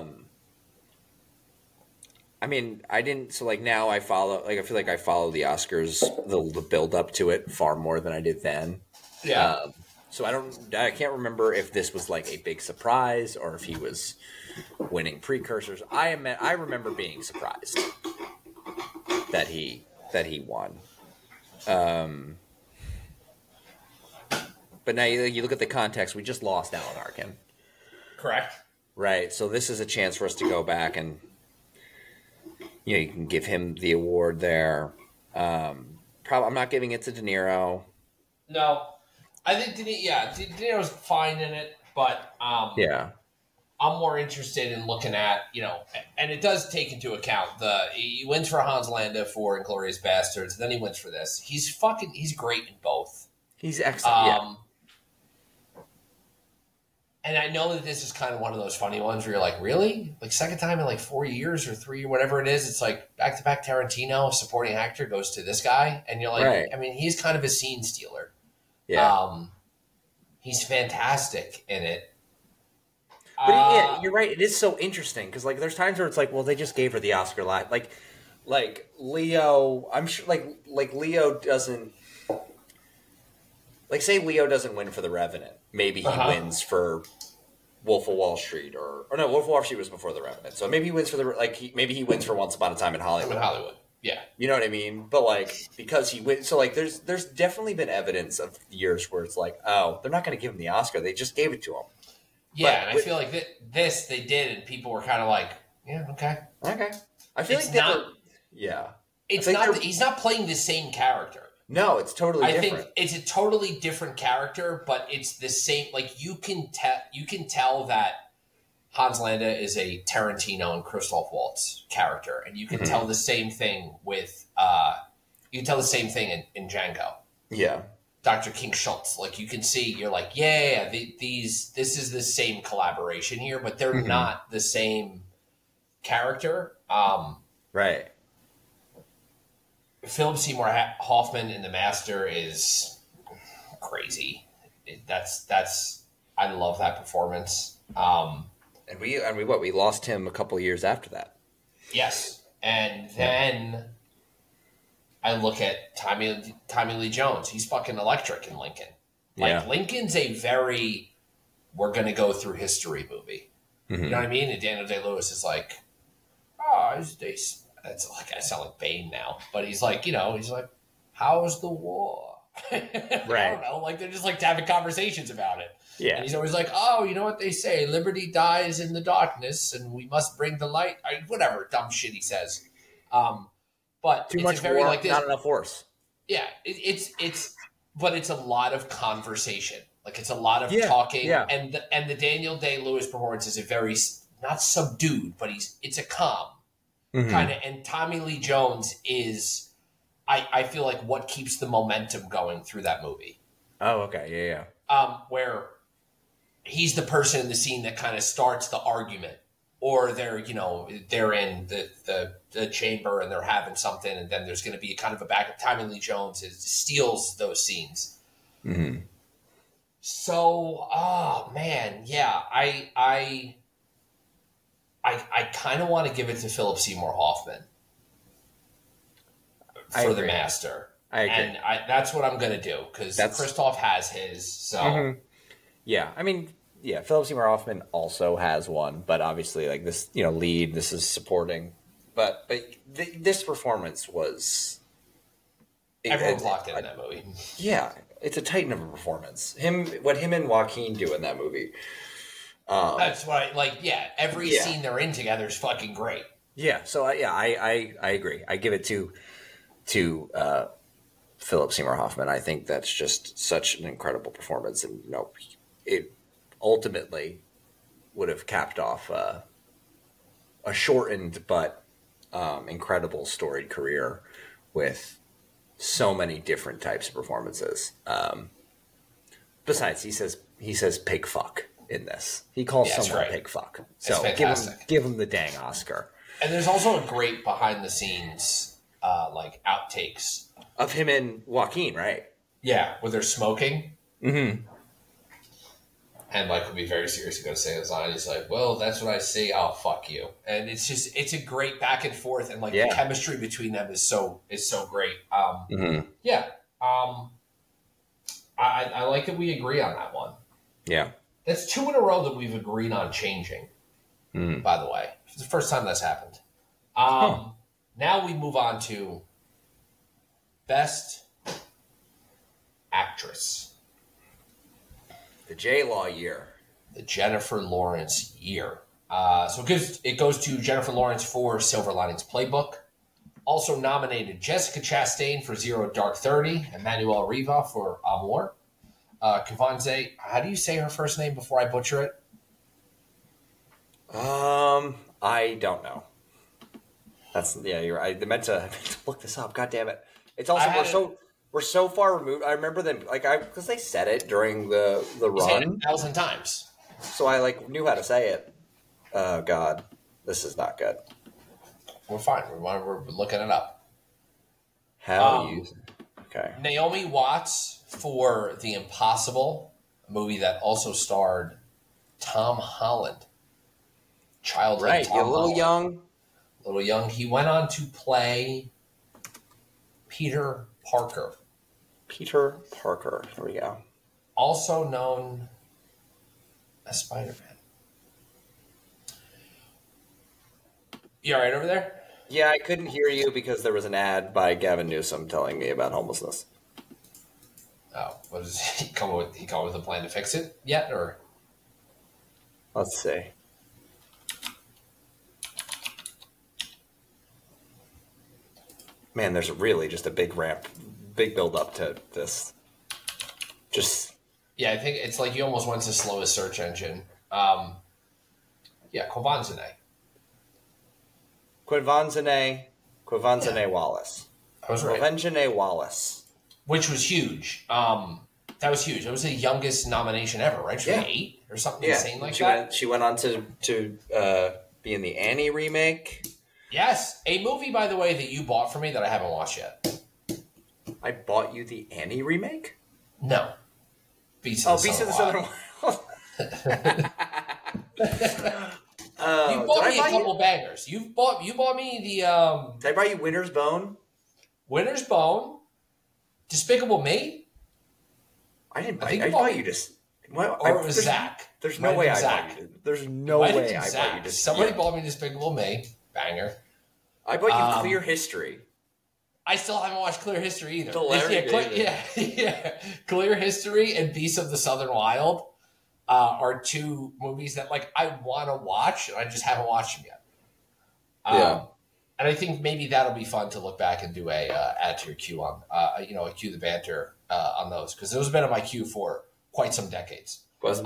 I mean, I didn't. So now I follow. I feel like I follow the Oscars, the build up to it far more than I did then. Yeah. So I can't remember if this was like a big surprise or if he was winning precursors. I remember being surprised that he won. But now you look at the context. We just lost Alan Arkin. Correct. Right. So this is a chance for us to go back and you can give him the award there. I'm not giving it to De Niro. No. I think De Niro's fine in it, but I'm more interested in looking at, and it does take into account he wins for Hans Landa for Inglourious Bastards, then he wins for this. He's great in both. He's excellent. And I know that this is kind of one of those funny ones where you're like, really? Like second time in like 4 years or 3 or whatever it is, it's like back-to-back Tarantino, supporting actor goes to this guy. And you're like, Right. I mean, he's kind of a scene stealer. Yeah. He's fantastic in it. But yeah, you're right. It is so interesting because like there's times where it's like, well, they just gave her the Oscar lot. Like Leo, I'm sure like Leo doesn't like say Leo doesn't win for The Revenant. Maybe he wins for Wolf of Wall Street or no, Wolf of Wall Street was before The Revenant. So maybe he wins for maybe he wins for Once Upon a Time in Hollywood. In Hollywood. Yeah. You know what I mean? But like because he wins, so like there's definitely been evidence of years where it's like, oh, they're not going to give him the Oscar. They just gave it to him. Yeah, and I feel like this they did, and people were kind of like, yeah, okay. Okay. I feel It's like not. yeah. It's not. He's not playing the same character. No, it's totally different. I think it's a totally different character, but it's the same. Like you can tell that Hans Landa is a Tarantino and Christoph Waltz character, and you can tell the same thing with you can tell the same thing in Django. Yeah. Dr. King Schultz. Like you can see, you're like, yeah, this is the same collaboration here, but they're not the same character. Right. Philip Seymour Hoffman in The Master is crazy. I love that performance. And we lost him a couple of years after that. Yes, and then I look at Tommy Lee Jones. He's fucking electric in Lincoln. Like Lincoln's a very we're gonna go through history movie. You know what I mean? And Daniel Day-Lewis is like, it's like I sound like Bane now, but he's like, he's like, how's the war? Right. I don't know. Like they're just like having conversations about it. Yeah. And he's always like, oh, you know what they say? Liberty dies in the darkness, and we must bring the light. Whatever dumb shit he says. But too it's much very war, like this. not enough force. Yeah, but it's a lot of conversation. Like it's a lot of talking. Yeah. And the Daniel Day-Lewis performance is a very not subdued, but it's a calm kind of. And Tommy Lee Jones is, I feel like what keeps the momentum going through that movie. Oh, okay, yeah. Where he's the person in the scene that kind of starts the argument, or they're in the chamber and they're having something, and then there's going to be a kind of a back. Tommy Lee Jones steals those scenes. Mm-hmm. So, oh man, yeah, I kind of want to give it to Philip Seymour Hoffman for The Master. I agree. And that's what I'm going to do, because Christoph has his. So, yeah, I mean, yeah, Philip Seymour Hoffman also has one, but obviously, like this, lead. This is supporting, but this performance was. Everyone's locked in that movie. Yeah, it's a titan of a performance. What him and Joaquin do in that movie. That's what I like. Yeah, every scene they're in together is fucking great. Yeah. So I agree. I give it to Philip Seymour Hoffman. I think that's just such an incredible performance, and it ultimately would have capped off a shortened but incredible storied career with so many different types of performances. Besides, he says pig fuck in this. He calls someone a pig fuck. So give him the dang Oscar. And there's also a great behind the scenes like outtakes of him and Joaquin, right? Yeah, where they're smoking. Mm-hmm. And Mike would be very serious going to say his line. He's like, well, that's what I say. I'll fuck you. And it's a great back and forth. And the chemistry between them is so great. Yeah. I like that we agree on that one. Yeah. That's 2 in a row that we've agreed on changing, by the way. It's the first time that's happened. Now we move on to Best Actress. The J-Law year. The Jennifer Lawrence year. So it goes to Jennifer Lawrence for Silver Linings Playbook. Also nominated Jessica Chastain for Zero Dark 30. Emmanuel Riva for Amour. Kavonze, how do you say her first name before I butcher it? I don't know. You're right. I meant to look this up. God damn it. It's also we're so far removed. I remember them because they said it during the run 1,000 times. so I like knew how to say it. Oh God, this is not good. We're fine. We're looking it up. How you? Okay. Naomi Watts for The Impossible, a movie that also starred Tom Holland. Childhood Right, Tom you're a little Holland. young. A little young. He went on to play Peter Parker. Peter Parker. Here we go. Also known as Spider-Man. You all right over there? Yeah, I couldn't hear you because there was an ad by Gavin Newsom telling me about homelessness. Oh, what is he come with? He come with a plan to fix it yet, or? Let's see. Man, there's really just a big ramp, big build up to this. Just Yeah, I think it's like you almost went to slowest search engine. Yeah, Kovanzane. Quivanzane Wallace. I was right. Quivanzane Wallace. Which was huge. That was huge. It was the youngest nomination ever, right? She was 8 or something insane like that. She went on to be in the Annie remake. Yes, a movie, by the way, that you bought for me that I haven't watched yet. I bought you the Annie remake? No. Beast of the Southern Wild. You bought me a couple bangers. You bought me the Did I buy you Winter's Bone? Winter's Bone, Despicable Me. I didn't buy. I bought you just. Well, or it was Zach. There's no way I bought you. There's no way I bought you just. Somebody bought me Despicable Me. Banger. I bought you Clear History. I still haven't watched Clear History either. Yeah, Clear History and Beasts of the Southern Wild are two movies that like I want to watch, and I just haven't watched them yet. And I think maybe that'll be fun to look back and do a add to your queue on, a queue the banter on those, because those have been on my queue for quite some decades. Where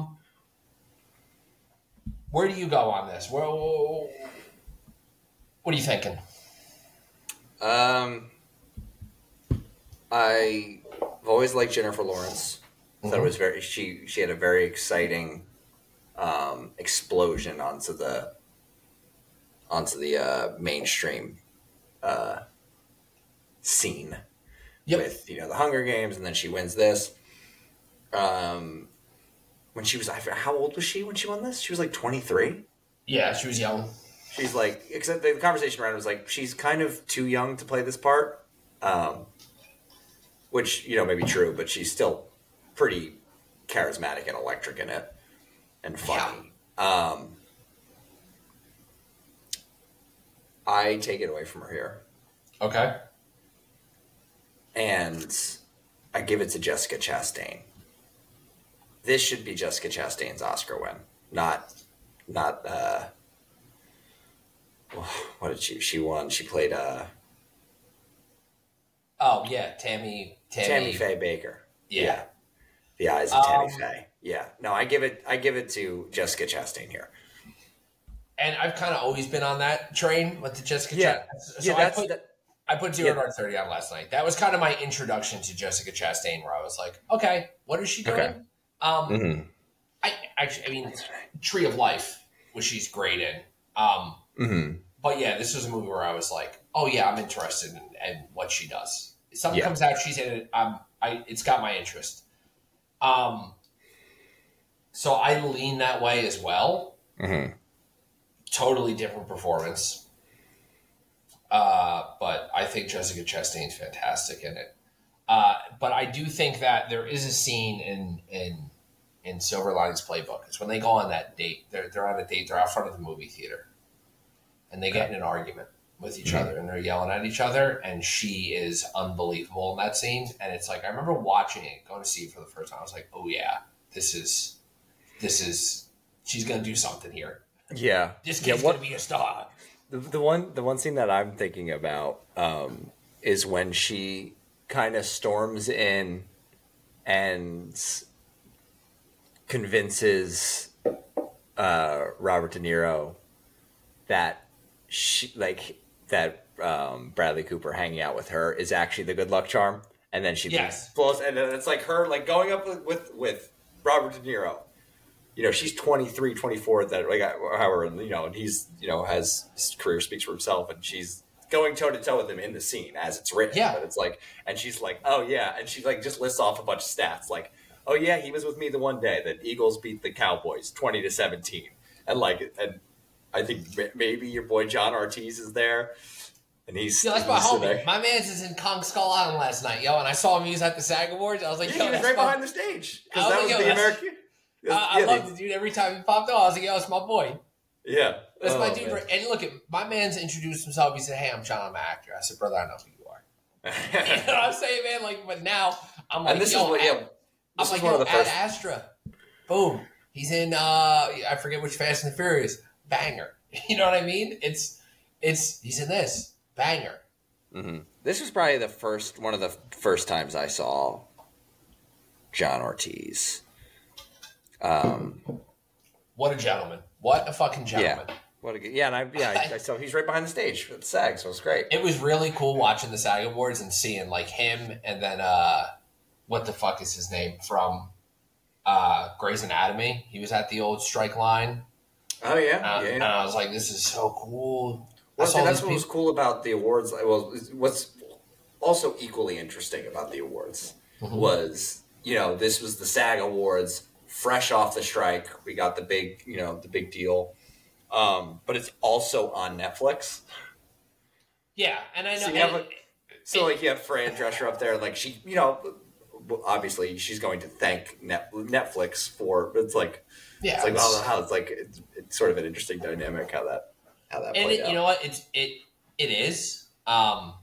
do you go on this? What are you thinking? I've always liked Jennifer Lawrence. I thought it was she had a very exciting explosion onto the mainstream scene with the Hunger Games, and then she wins this. When she was, how old was she when she won this? She was like 23. Yeah, she was young. She's like, except the conversation around it was like, she's kind of too young to play this part, which may be true, but she's still pretty charismatic and electric in it, and funny. Yeah. I take it away from her here. Okay. And I give it to Jessica Chastain. This should be Jessica Chastain's Oscar win, not. What did she won? She played Tammy Faye Baker. Yeah. The Eyes of Tammy Faye. Yeah. No, I give it to Jessica Chastain here. And I've kind of always been on that train with the Jessica Chastain. So I put 0 to 30 on last night. That was kind of my introduction to Jessica Chastain, where I was like, okay, what is she doing? Okay. I mean, Tree of Life, which she's great in. But yeah, this was a movie where I was like, oh yeah, I'm interested in what she does. If something comes out, she's in it. It's got my interest. So I lean that way as well. Totally different performance. But I think Jessica Chastain's fantastic in it. But I do think that there is a scene in Silver Linings Playbook. It's when they go on that date. They're on a date. They're out front of the movie theater. And they get in an argument with each other, and they're yelling at each other, and she is unbelievable in that scene. And it's like, I remember watching it, going to see it for the first time. I was like, oh yeah, this is, she's going to do something here. Yeah. This kid's going to be a star. The one scene that I'm thinking about is when she kind of storms in and convinces Robert De Niro that Bradley Cooper hanging out with her is actually the good luck charm, and then she blows, and it's like her like going up with Robert De Niro, she's 23, 24 that like however, and and he's has his career speaks for himself, and she's going toe to toe with him in the scene as it's written. Yeah. But it's like, and she's like, oh yeah, and she like just lists off a bunch of stats like, oh yeah, he was with me the one day that Eagles beat the Cowboys 20-17, and I think maybe your boy John Ortiz is there. And he's that's my homie. There. My man's is in Kong Skull Island last night, yo, and I saw him. He was at the SAG Awards. I was like, yo, he was right behind the stage because that was the American. I loved the dude. Every time he popped on, I was like, yo, it's my boy. Yeah, that's my dude. Man. And look, my man's introduced himself. He said, hey, I'm John. I'm an actor. I said, brother, I know who you are. You know what I'm saying, man? Like, but now I'm like, and this yo, is what, yeah, I'm like, yo, Ad Astra. Boom. He's in, I forget which Fast and the Furious. Banger. You know what I mean? He's in this. Banger. Mm-hmm. This was probably one of the first times I saw John Ortiz. What a gentleman! What a fucking gentleman! Yeah, I saw he's right behind the stage at the SAG, so it's great. It was really cool watching the SAG Awards and seeing like him, and then what the fuck is his name from Grey's Anatomy? He was at the old strike line. Oh yeah, And I was like, this is so cool. Well, that's what was cool about the awards. Well, what's also equally interesting about the awards was, this was the SAG Awards, fresh off the strike. We got the big deal. But it's also on Netflix. Yeah, and I know. So you have Fran Drescher up there, like she, obviously she's going to thank Netflix for. It's like, yeah, it's sort of an interesting dynamic how that played out. You know what? It is. But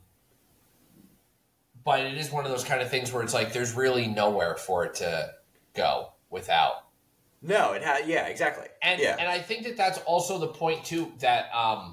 it is one of those kind of things where it's like there's really nowhere for it to go without. No, yeah, exactly. And I think that's also the point too, that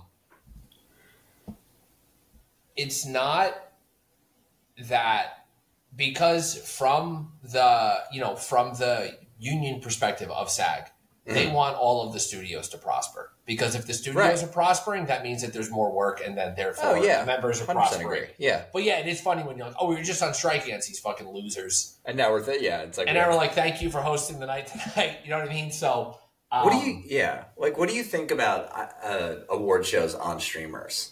it's not that because from the union perspective of SAG, they want all of the studios to prosper. Because if the studios are prospering, that means that there's more work, and then therefore the members are prospering. Agree. Yeah, but yeah, it is funny when you're like, "Oh, we were just on strike against these fucking losers," and now it's like, and now we're like, "Thank you for hosting the night tonight." You know what I mean? So, what do you think about award shows on streamers?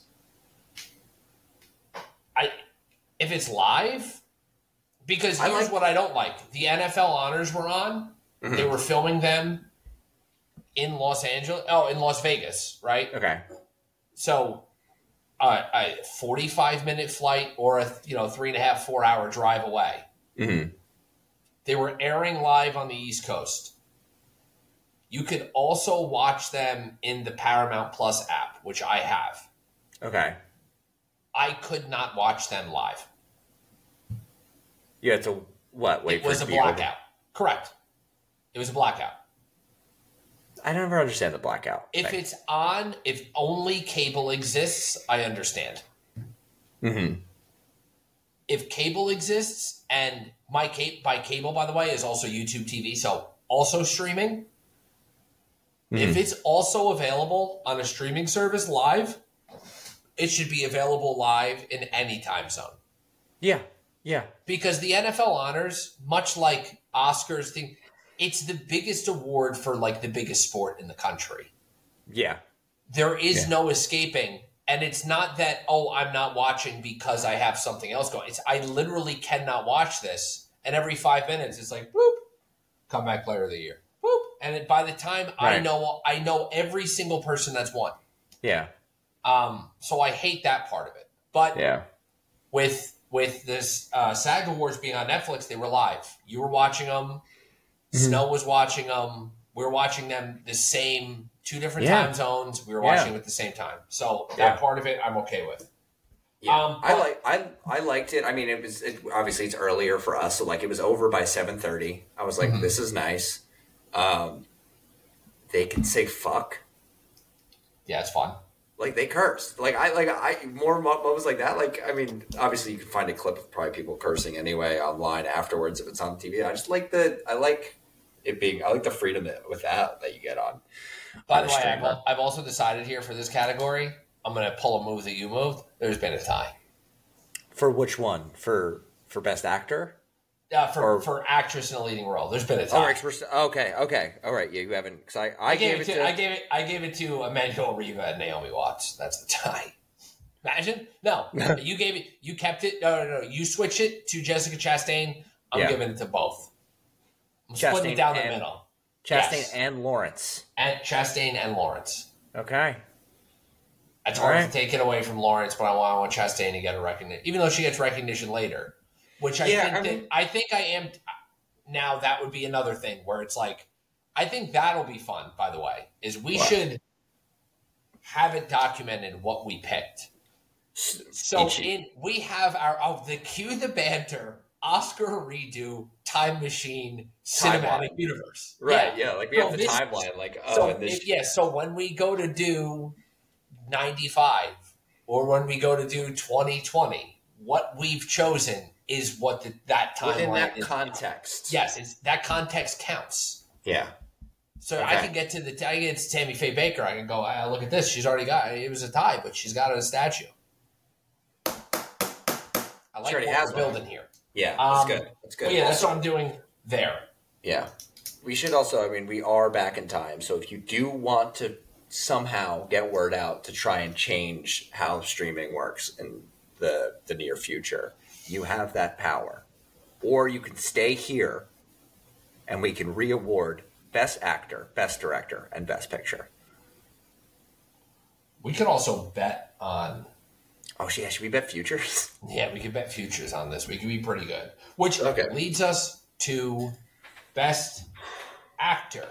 If it's live, because here's what I don't like: the NFL honors were on; they were filming them in Los Vegas, right? Okay. So, a 45-minute flight or a 3.5, 4 hour drive away. Mm-hmm. They were airing live on the East Coast. You could also watch them in the Paramount Plus app, which I have. Okay. I could not watch them live. You had to wait for it. It was a blackout. Correct. It was a blackout. I never understand the blackout. If only cable exists, I understand. Mm-hmm. If cable exists, and by cable, by the way, is also YouTube TV, so also streaming. Mm-hmm. If it's also available on a streaming service live, it should be available live in any time zone. Yeah, yeah. Because the NFL honors, much like Oscars thing, it's the biggest award for like the biggest sport in the country. Yeah. There is no escaping. And it's not that, I'm not watching because I have something else going. I literally cannot watch this. And every 5 minutes, it's like, boop, comeback player of the year. Boop. And by the time I know every single person that's won. Yeah. So I hate that part of it. But with this SAG Awards being on Netflix, they were live. You were watching them. Snow was watching them. We were watching them the same, 2 different time zones. We were watching them at the same time. So that part of it, I'm okay with. Yeah, I liked it. I mean, obviously it's earlier for us, so like it was over by 7:30. I was like, this is nice. They can say fuck. Yeah, it's fun. Like they cursed. I more moments like that. Like, I mean, obviously you can find a clip of probably people cursing anyway online afterwards if it's on TV. I like the freedom with that you get on. By the way, I've also decided here for this category, I'm going to pull a move that you moved. There's been a tie. For which one? For best actor? For actress in a leading role. There's been a tie. Okay. All right. Yeah, you haven't. Because I gave it to. I gave it to Emmanuel Riva and Naomi Watts. That's the tie. Imagine. No, you gave it. You kept it. No. You switch it to Jessica Chastain. I'm giving it to both. I'm splitting it down the middle. Chastain and Lawrence. And Chastain and Lawrence. Okay. It's hard to take it away from Lawrence, but I want Chastain to get a recognition, even though she gets recognition later. Which I think I am. Now that would be another thing where it's like, I think that'll be fun. By the way, is we should have it documented what we picked. So we have the cue the banter Oscar redo time machine cinematic universe. Right? Yeah, like we have the timeline. Like So when we go to do 95 or when we go to do 2020, what we've chosen is what that timeline within that is. Context. Yes, that context counts. Yeah. So I can get to Tammy Faye Baker. I can go, look at this. She's already got it. Was a tie, but she's got a statue. I like what we're building here. Yeah, that's good. That's good. Yeah, that's what I'm doing there. Yeah. We should also, we are back in time. So if you do want to somehow get word out to try and change how streaming works in the near future, you have that power. Or you can stay here and we can re-award Best Actor, Best Director, and Best Picture. We could also bet on... Oh, yeah, should we bet futures? Yeah, we could bet futures on this. We could be pretty good. Which leads us to Best Actor.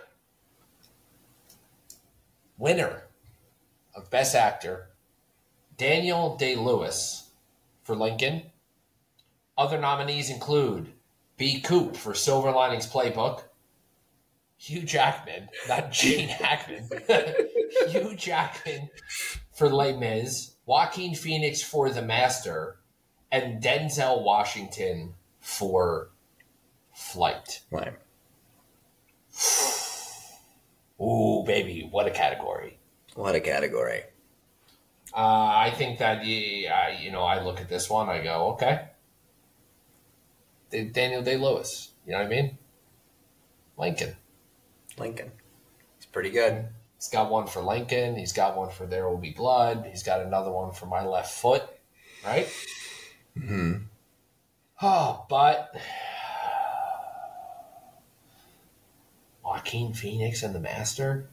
Winner of Best Actor, Daniel Day-Lewis for Lincoln. Other nominees include B. Coop for Silver Linings Playbook, Hugh Jackman, not Gene Hackman, Hugh Jackman for Les Mis, Joaquin Phoenix for The Master, and Denzel Washington for Flight. Right. Ooh, baby, what a category. What a category. I think that, I look at this one, I go, okay. Daniel Day-Lewis, you know what I mean? Lincoln. He's pretty good. He's got one for Lincoln. He's got one for There Will Be Blood. He's got another one for My Left Foot, right? Mm-hmm. Oh, but Joaquin Phoenix and The Master?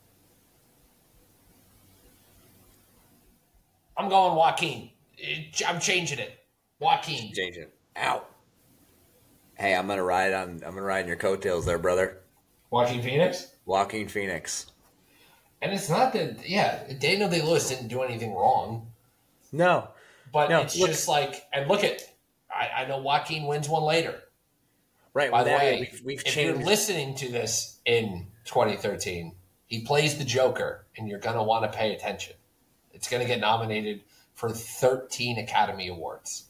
I'm going Joaquin. I'm changing it. Joaquin. Change it. Out. Hey, I'm gonna ride in your coattails there, brother. Joaquin Phoenix? Joaquin Phoenix. And it's not that, Daniel Day-Lewis didn't do anything wrong. No. But it's just like, and look at, I know Joaquin wins one later. Right. By the way, we've if changed. you're listening to this in 2013, he plays the Joker, and you're going to want to pay attention. It's going to get nominated for 13 Academy Awards.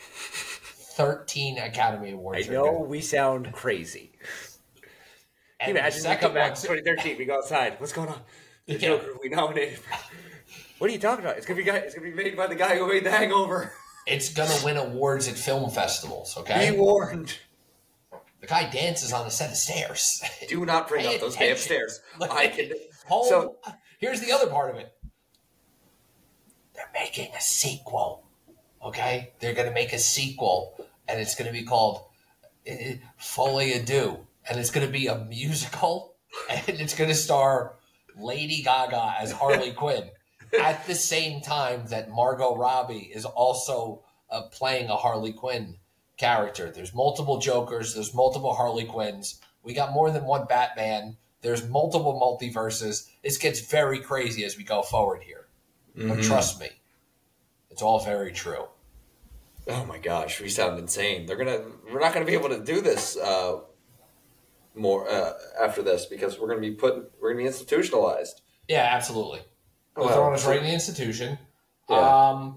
13 Academy Awards. I know we sound crazy. Can you imagine we come back in 2013, we go outside. What's going on? The Joker we nominated. What are you talking about? It's gonna be made by the guy who made The Hangover. It's gonna win awards at film festivals. Okay, be warned. The guy dances on the set of stairs. Do not bring up those damn stairs. So here's the other part of it. They're making a sequel. Okay, they're gonna make a sequel, and it's gonna be called Folie à Deux. And it's going to be a musical, and it's going to star Lady Gaga as Harley Quinn at the same time that Margot Robbie is also playing a Harley Quinn character. There's multiple Jokers. There's multiple Harley Quinns. We got more than one Batman. There's multiple multiverses. This gets very crazy as we go forward here. Mm-hmm. But trust me, it's all very true. Oh my gosh, we sound insane. We're not gonna be able to do this more after this because we're gonna be institutionalized. Yeah, absolutely. They're throwing us right in the institution. Yeah.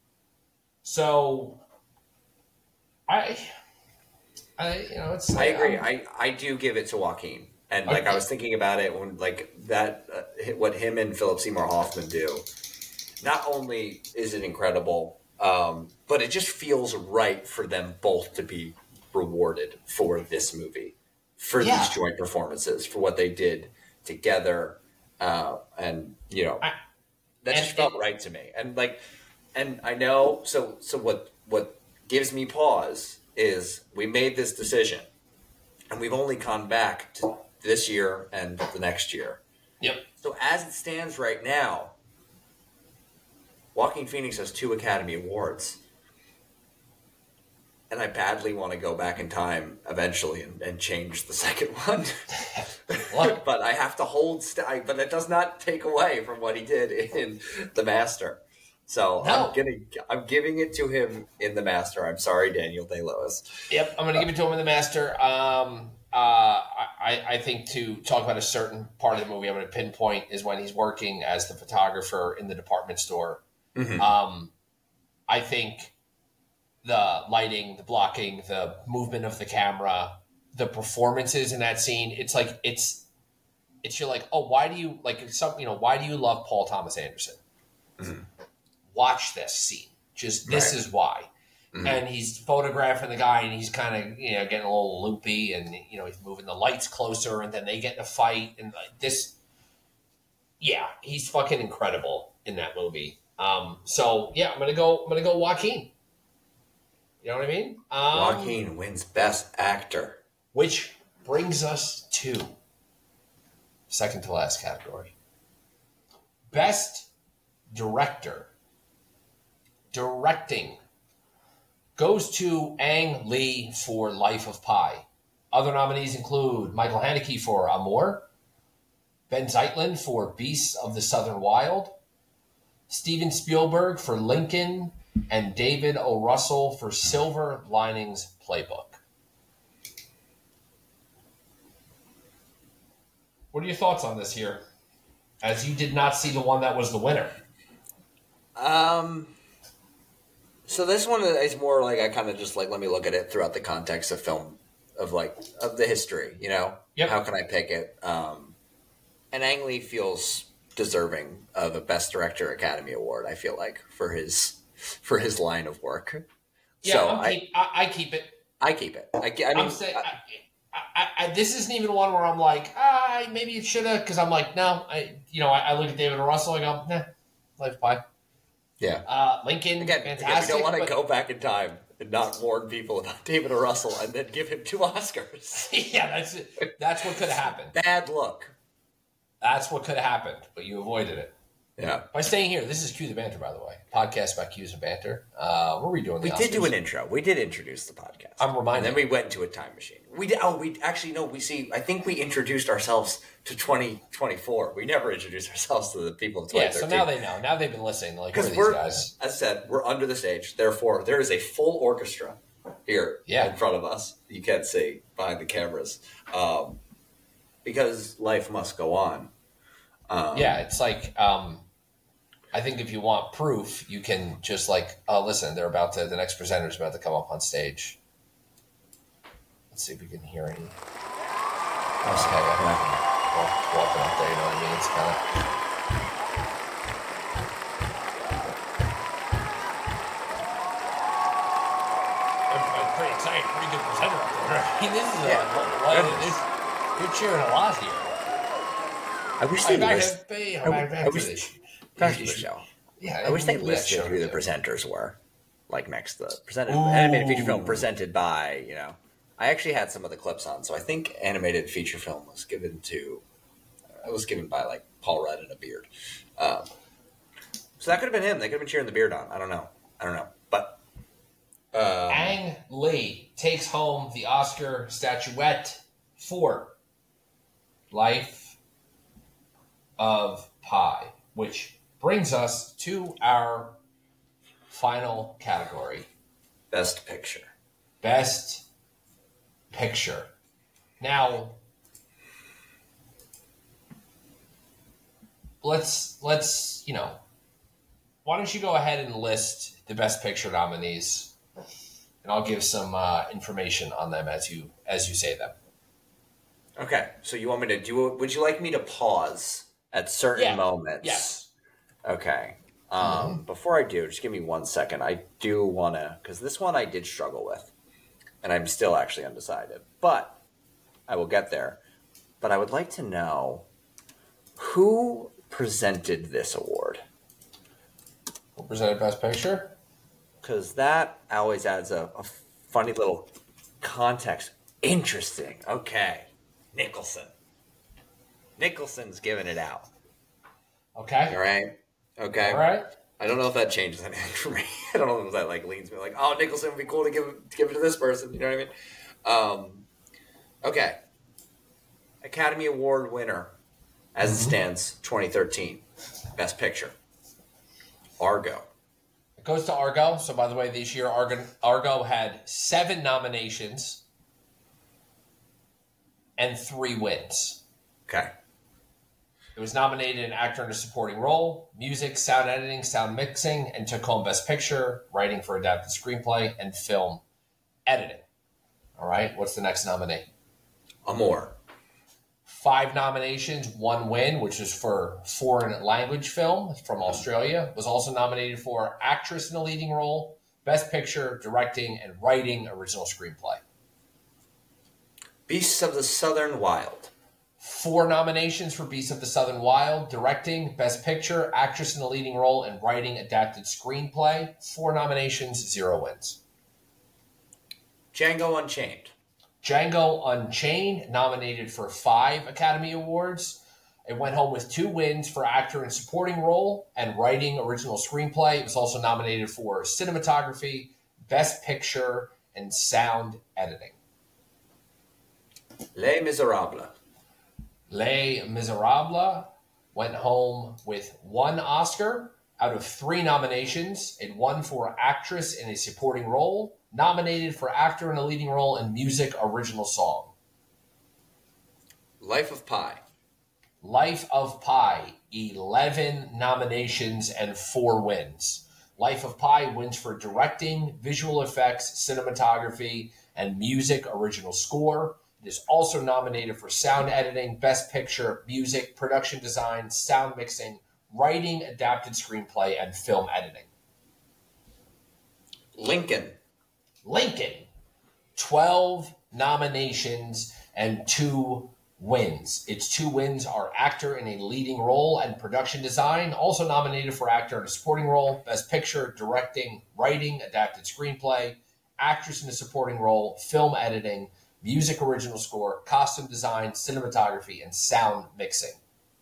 So I agree. I do give it to Joaquin, and I was thinking about it when what him and Philip Seymour Hoffman do. Not only is it incredible, but it just feels right for them both to be rewarded for this movie, for these joint performances, for what they did together, and that just felt right to me. And and I know. So what gives me pause is we made this decision, and we've only gone back to this year and the next year. Yep. So as it stands right now, Joaquin Phoenix has 2 Academy Awards. And I badly want to go back in time eventually and change the second one. But I have to hold... but it does not take away from what he did in The Master. So no. I'm giving it to him in The Master. I'm sorry, Daniel Day-Lewis. Yep, I'm going to give it to him in The Master. I think to talk about a certain part of the movie I'm going to pinpoint is when he's working as the photographer in the department store. Mm-hmm. I think the lighting, the blocking, the movement of the camera, the performances in that scene, it's you're like, oh, why do you why do you love Paul Thomas Anderson? Mm-hmm. Watch this scene. This is why. Mm-hmm. And he's photographing the guy, and he's kind of getting a little loopy, and he's moving the lights closer, and then they get in a fight, and this. Yeah, he's fucking incredible in that movie. So yeah, I'm gonna go Joaquin. You know what I mean? Joaquin wins Best Actor, which brings us to second to last category: Best Director. Directing goes to Ang Lee for Life of Pi. Other nominees include Michael Haneke for Amour, Ben Zeitlin for Beasts of the Southern Wild, Steven Spielberg for Lincoln, and David O. Russell for Silver Linings Playbook. What are your thoughts on this here? As you did not see the one that was the winner. So this one is more like I kind of just let me look at it throughout the context of film, of the history, Yep. How can I pick it? And Ang Lee feels deserving of a Best Director Academy Award, I feel like, for his line of work. Yeah, so I keep it. I keep it. This isn't even one where I'm like, maybe it should have, because I'm like, no, I look at David Russell, I go, nah, Life of Pi. Yeah. Lincoln, fantastic. Again, we don't want to go back in time and not warn people about David O. Russell and then give him 2 Oscars. Yeah, that's it. That's what could have happened. Bad look. That's what could have happened, but you avoided it. Yeah. By staying here, this is Cue the Banter, by the way. Podcast about Cues and Banter. What were we doing? We did do an intro. We did introduce the podcast. I'm reminded. And then we went into a time machine. We did. Oh, we actually no. I think we introduced ourselves to 2024. We never introduced ourselves to the people of 2013. Yeah. So now they know. Now they've been listening. Like, who are these guys? As I said, we're under the stage. Therefore, there is a full orchestra here in front of us. You can't see behind the cameras, because life must go on. It's like. I think if you want proof, you can just listen, the next presenter's about to come up on stage. Let's see if we can hear any. Walking up there, you know what I mean? It's kind of. I'm pretty excited. Pretty good presenter up there. I mean, this is you're cheering a lot here. I wish they Yeah, I wish they listed who the presenters were, next to the presenter. Animated feature film presented by, I actually had some of the clips on, so I think animated feature film was given by Paul Rudd and a beard. So that could have been him. They could have been cheering the beard on. I don't know. But Ang Lee takes home the Oscar statuette for Life of Pi, which brings us to our final category. Best Picture. Best Picture. Now, let's why don't you go ahead and list the Best Picture nominees, and I'll give some information on them as you say them. Okay, so you want me to do? Would you like me to pause at certain moments? Yes. Okay. Before I do, just give me 1 second. I do want to, because this one I did struggle with. and I'm still actually undecided, but I will get there. But I would like to know who presented this award. Who presented Best Picture? Because that always adds a funny little context. Interesting. Okay. Nicholson. Nicholson's giving it out. Okay. All right. Okay. All right. I don't know if that changes anything for me. I don't know if that like leans me like, oh, Nicholson would be cool to give it to this person. You know what I mean? Okay. Academy Award winner, as it stands, 2013, Best Picture, Argo. It goes to Argo. So, by the way, this year Argo had 7 nominations and 3 wins. Okay. It was nominated in actor in a supporting role, music, sound editing, sound mixing, and took home Best Picture, writing for adapted screenplay, and film editing. All right, what's the next nominee? Amour. 5 nominations, 1 win, which is for foreign language film from Australia. Was also nominated for actress in a leading role, Best Picture, directing, and writing original screenplay. Beasts of the Southern Wild. 4 nominations for Beasts of the Southern Wild, directing, Best Picture, actress in a leading role, and writing adapted screenplay. 4 nominations, 0 wins. Django Unchained. Django Unchained, nominated for 5 Academy Awards. It went home with 2 wins for actor in supporting role and writing original screenplay. It was also nominated for cinematography, Best Picture, and sound editing. Les Miserables. Les Miserables went home with 1 Oscar out of 3 nominations. It won for actress in a supporting role, nominated for actor in a leading role, and music original song. Life of Pi. Life of Pi, 11 nominations and 4 wins. Life of Pi wins for directing, visual effects, cinematography, and music original score. It is also nominated for sound editing, Best Picture, music, production design, sound mixing, writing, adapted screenplay, and film editing. Lincoln. Lincoln, 12 nominations and 2 wins. Its 2 wins are actor in a leading role and production design, also nominated for actor in a supporting role, Best Picture, directing, writing, adapted screenplay, actress in a supporting role, film editing, music original score, costume design, cinematography, and sound mixing.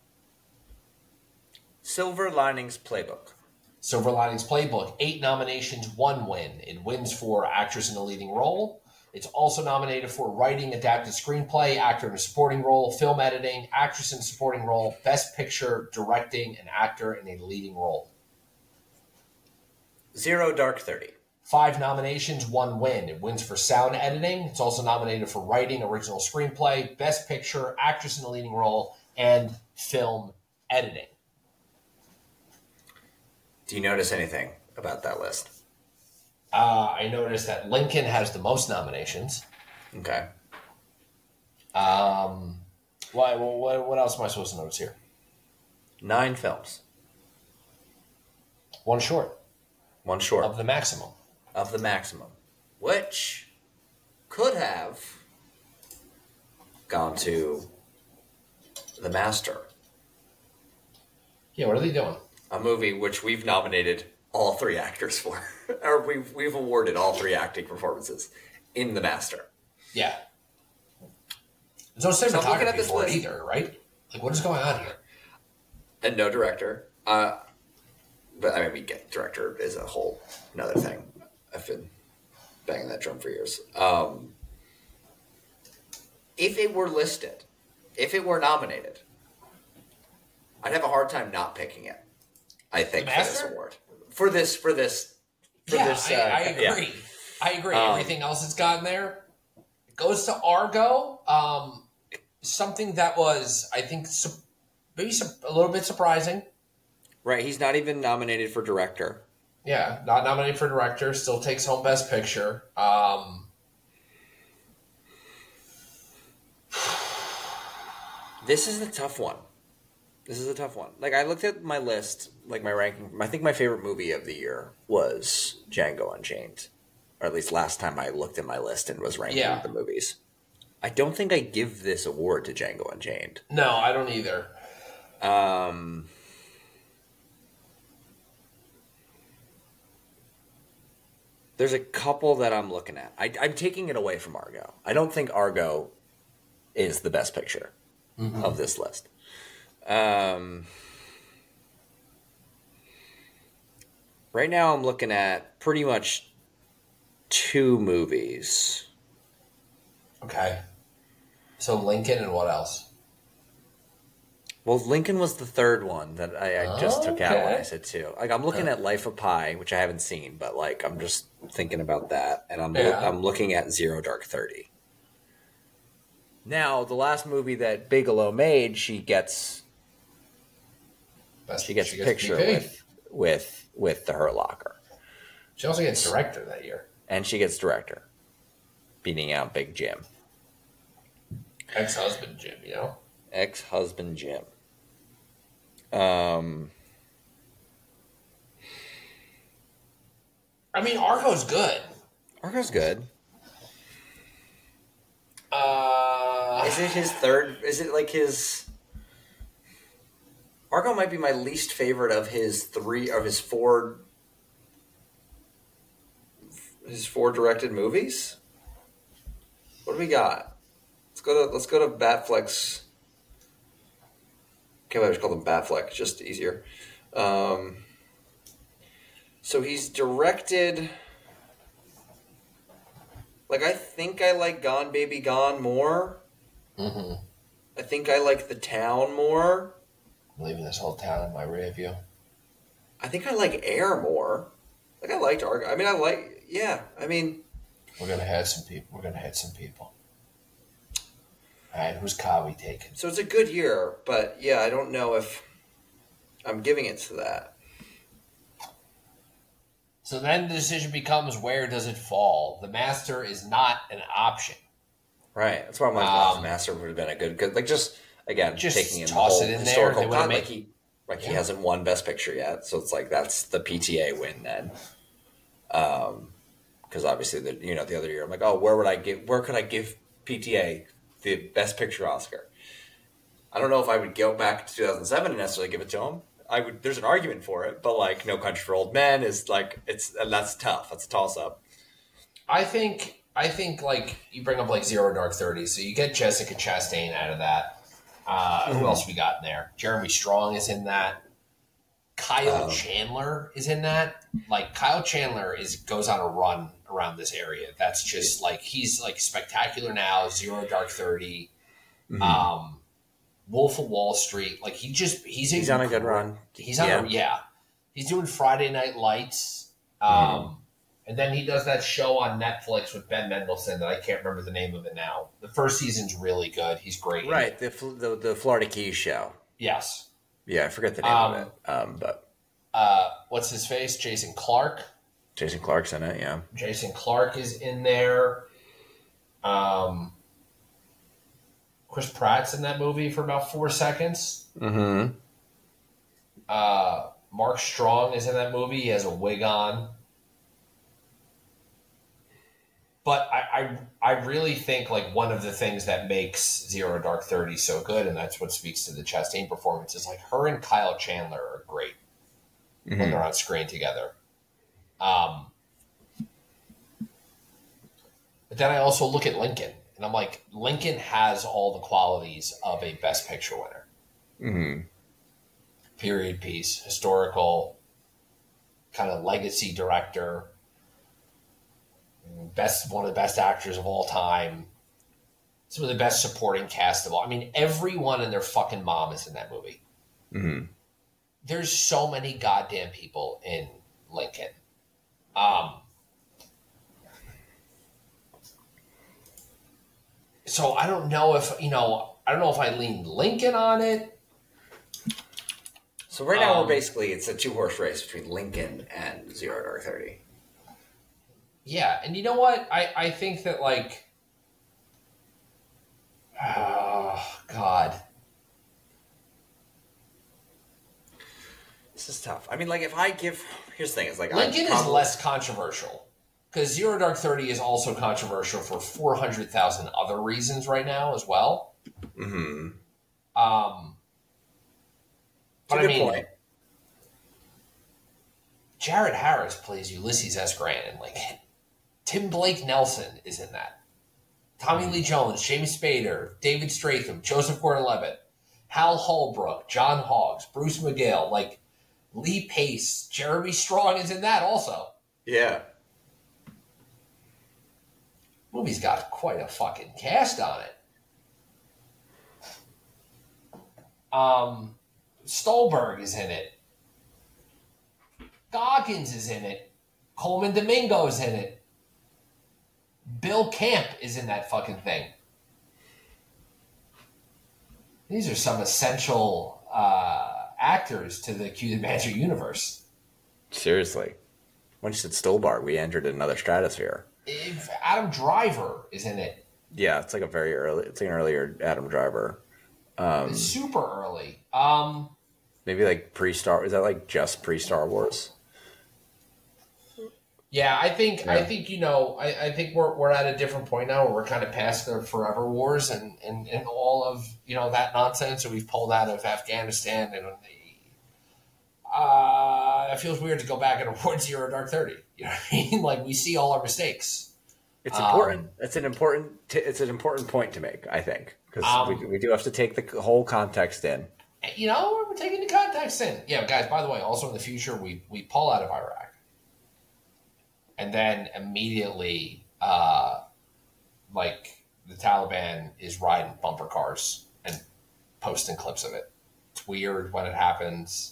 Silver Linings Playbook. Silver Linings Playbook, 8 nominations, 1 win. It wins for actress in a leading role. It's also nominated for writing, adapted screenplay, actor in a supporting role, film editing, actress in a supporting role, Best Picture, directing, and actor in a leading role. Zero Dark 30. 5 nominations, 1 win. It wins for sound editing. It's also nominated for writing, original screenplay, Best Picture, actress in a leading role, and film editing. Do you notice anything about that list? I noticed that Lincoln has the most nominations. Okay. What else am I supposed to notice here? 9 films. 1 short. 1 short. Of the maximum. Of the maximum. Which could have gone to The Master. Yeah, what are they doing? A movie which we've nominated all 3 actors for. Or we've awarded all 3 acting performances in The Master. Yeah. There's no So I'm looking cinematography at this for it list. either, right? Like, what is going on here? And no director. But I mean, we get director is a whole another thing. I've been banging that drum for years. If it were listed, if it were nominated, I'd have a hard time not picking it. I think The for this Master? award, for this. I agree. Yeah. I agree. Everything else that's gotten there goes to Argo. Something that was, I think, maybe a little bit surprising. Right, he's not even nominated for director. Yeah, not nominated for director. Still takes home Best Picture. This is a tough one. Like, I looked at my list, like my ranking. I think my favorite movie of the year was Django Unchained. or at least last time I looked at my list and was ranking Yeah. the movies. I don't think I give this award to Django Unchained. No, I don't either. There's a couple that I'm looking at. I'm taking it away from Argo. I don't think Argo is the best picture of this list. Right now, I'm looking at pretty much 2 movies. Okay. So Lincoln and what else? Well, Lincoln was the third one that I just took out when I said 2. Like, I'm looking at Life of Pi, which I haven't seen, but like I'm just thinking about that, and I'm looking at Zero Dark 30. Now, the last movie that Bigelow made, she gets a picture with the Hurt Locker. She also gets director that year. And she gets director, beating out Big Jim. Ex-husband Jim, you know? Ex-husband Jim. I mean, Argo's good. Argo's good. Is it his third? Is it like his? Argo might be my least favorite of his 4 directed movies. What do we got? Let's go to Batfleck's. Can't believe I just call them Batfleck. Just easier. So he's directed. Like, I think I like Gone Baby Gone more. Mm-hmm. I think I like The Town more. I'm leaving this whole town in my rear view. I think I like Air more. Like, I liked Argo. I mean, we're gonna hit some people. All right, who's Kawi taking? So it's a good year, but yeah, I don't know if I'm giving it to that. So then the decision becomes, where does it fall? The Master is not an option. Right. That's why I'm like, The Master would have been a good, like, just taking in toss the whole it in historical there. con. He hasn't won Best Picture yet, so it's like that's the PTA win then. Because obviously the other year I'm like, where could I give PTA the Best Picture Oscar? I don't know if I would go back to 2007 and necessarily give it to him. I would. There's an argument for it, but like No Country for Old Men is like that's tough. That's a toss up. I think like you bring up like Zero Dark 30, so you get Jessica Chastain out of that. Who else we got in there? Jeremy Strong is in that. Kyle Chandler is in that. Like, Kyle Chandler goes on a run around this area. That's just like, he's like Spectacular Now, Zero Dark 30, Wolf of Wall Street. Like, he's on a good run. He's doing Friday Night Lights. And then he does that show on Netflix with Ben Mendelsohn that I can't remember the name of it now. The first season's really good. He's great. Right, the Florida Keys show. Yes. Yeah, I forget the name of it. But what's his face? Jason Clarke. Jason Clarke's in it, yeah. Jason Clarke is in there. Chris Pratt's in that movie for about 4 seconds. Mm-hmm. Mark Strong is in that movie. He has a wig on. But I really think like one of the things that makes Zero Dark 30 so good, and that's what speaks to the Chastain performance, is like her and Kyle Chandler are great when they're on screen together. But then I also look at Lincoln, and I'm like, Lincoln has all the qualities of a Best Picture winner. Mm-hmm. Period piece, historical, kind of legacy director. One of the best actors of all time, some of the best supporting cast of all. I mean, everyone and their fucking mom is in that movie. Mm-hmm. There's so many goddamn people in Lincoln. So I don't know if I lean Lincoln on it. So right now it's a 2-horse race between Lincoln and Zero Dark 30. Yeah, and you know what? I think that, like, oh, God. This is tough. I mean, like, if I give... Here's the thing. It's like... Lincoln is less controversial. because Zero Dark 30 is also controversial for 400,000 other reasons right now as well. Mm-hmm. But a good point. Jared Harris plays Ulysses S. Grant, and like Tim Blake Nelson is in that. Tommy Lee Jones, James Spader, David Stratham, Joseph Gordon-Levitt, Hal Holbrook, John Hawkes, Bruce McGill, like Lee Pace, Jeremy Strong is in that also. Yeah. Movie's got quite a fucking cast on it. Stolberg is in it. Goggins is in it. Coleman Domingo's in it. Bill Camp is in that fucking thing. These are some essential actors to the Q the Badger universe. Seriously. When you said Stolberg, we entered another stratosphere. If Adam Driver is in it. Yeah, it's like an earlier Adam Driver. It's super early. Maybe like pre-Star. Is that like just pre-Star Wars? Yeah, I think I think we're at a different point now where we're kind of past the Forever Wars and all of that nonsense that we've pulled out of Afghanistan, and it feels weird to go back and award Zero Dark 30. You know what I mean? Like, we see all our mistakes. It's important. It's an important point to make, I think, because we do have to take the whole context in. We're taking the context in. Yeah, guys. By the way, also in the future, we pull out of Iraq. And then immediately, the Taliban is riding bumper cars and posting clips of it. It's weird when it happens.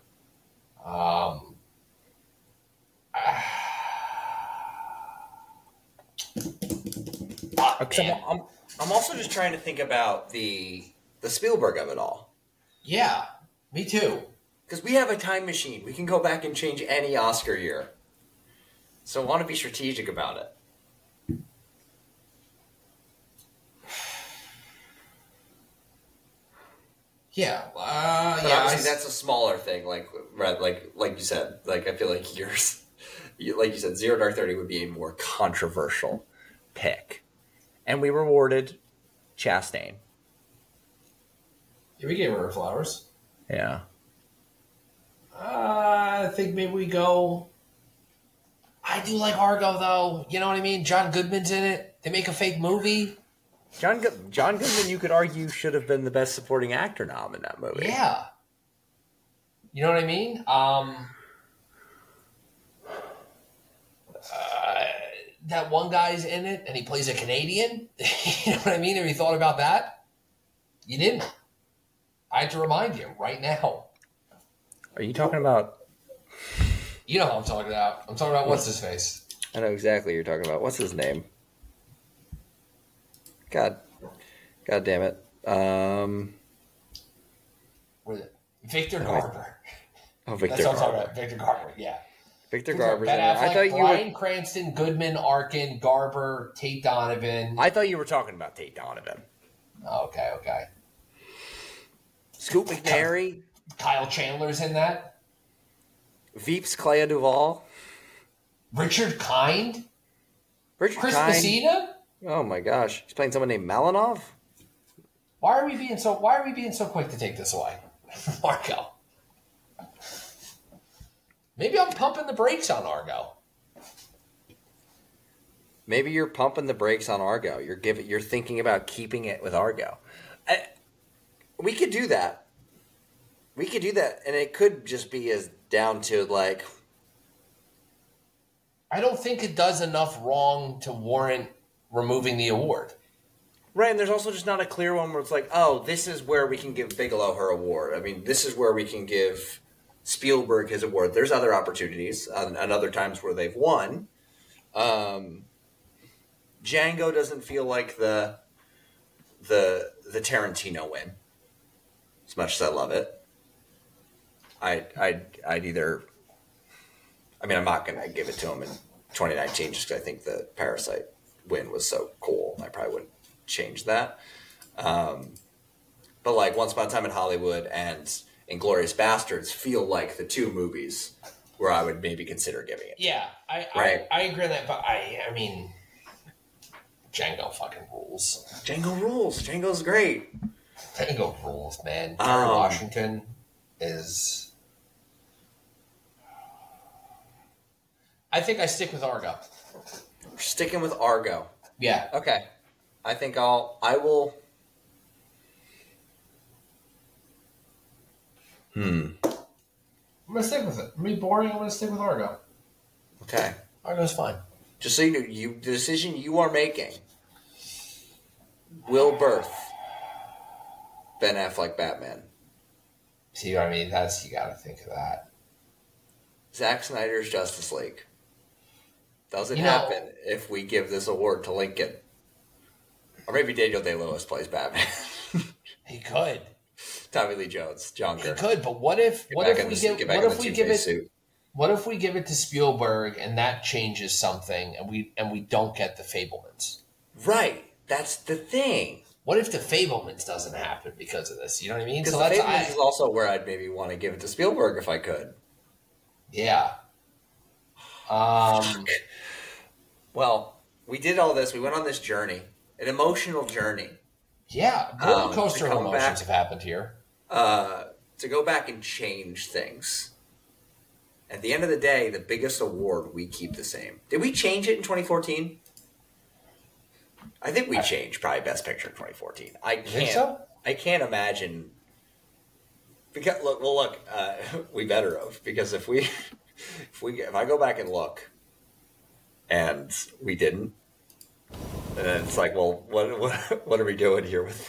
I'm also just trying to think about the Spielberg of it all. Yeah, me too. Because we have a time machine. We can go back and change any Oscar year. So I want to be strategic about it. Yeah, obviously that's a smaller thing. Like you said, like I feel like like you said, Zero Dark 30 would be a more controversial pick, and we rewarded Chastain. Yeah, we gave her flowers. Yeah. I think maybe we go. I do like Argo, though. You know what I mean? John Goodman's in it. They make a fake movie. John Goodman, you could argue, should have been the best supporting actor nom in that movie. Yeah. You know what I mean? That one guy's in it, and he plays a Canadian. You know what I mean? Have you thought about that? You didn't. I had to remind you right now. Are you talking about... You know who I'm talking about. I'm talking about what's his face. I know exactly what you're talking about. What's his name? God damn it. What is it? Victor Garber. Oh, Victor That's what I'm talking Garber. about. Victor Garber, yeah. Victor Garber's in it. Ben Affleck, I thought you Bryan were... Cranston, Goodman, Arkin, Garber, Tate Donovan. I thought you were talking about Tate Donovan. Okay. Scoot McNairy. Kyle Chandler's in that. Veeps Clea Duvall. Richard Kind. Chris Messina. Oh my gosh, he's playing someone named Malinov. Why are we being so quick to take this away, Marco? Maybe I'm pumping the brakes on Argo. Maybe you're pumping the brakes on Argo. You're thinking about keeping it with Argo. We could do that. And it could just be as down to like. I don't think it does enough wrong to warrant removing the award. Right, and there's also just not a clear one where it's like, oh, this is where we can give Bigelow her award. I mean, this is where we can give Spielberg his award. There's other opportunities and other times where they've won. Django doesn't feel like the Tarantino win, as much as I love it. I'd either. I mean, I'm not going to give it to him in 2019 just because I think the Parasite win was so cool. I probably wouldn't change that. But like Once Upon a Time in Hollywood and Inglourious Bastards feel like the two movies where I would maybe consider giving it. Yeah, I agree on that, but I mean, Django fucking rules. Django rules. Django's great. Django rules, man. Kerry Washington is. I think I stick with Argo. We're sticking with Argo. Yeah. Okay. I think I will. I'm gonna stick with it. I'm gonna be boring. I'm gonna stick with Argo. Okay. Argo's fine. Just so you know, the decision you are making will birth Ben Affleck Batman. See what I mean? You gotta think of that. Zack Snyder's Justice League. Doesn't happen if we give this award to Lincoln. Or maybe Daniel Day-Lewis plays Batman. He could. Tommy Lee Jones, Jonker. He could, but what if we give it to Spielberg and that changes something and we don't get the Fabelmans? Right. That's the thing. What if the Fabelmans doesn't happen because of this? You know what I mean? Because the Fabelmans is also where I'd maybe want to give it to Spielberg if I could. Yeah. Well, we did all this. We went on this journey, an emotional journey. Yeah, roller coaster emotions have happened here. To go back and change things. At the end of the day, the biggest award we keep the same. Did we change it in 2014? I think we changed probably Best Picture in 2014. I can't imagine. Because look, we better have, because if I go back and look, and we didn't, and it's like, well, what are we doing here with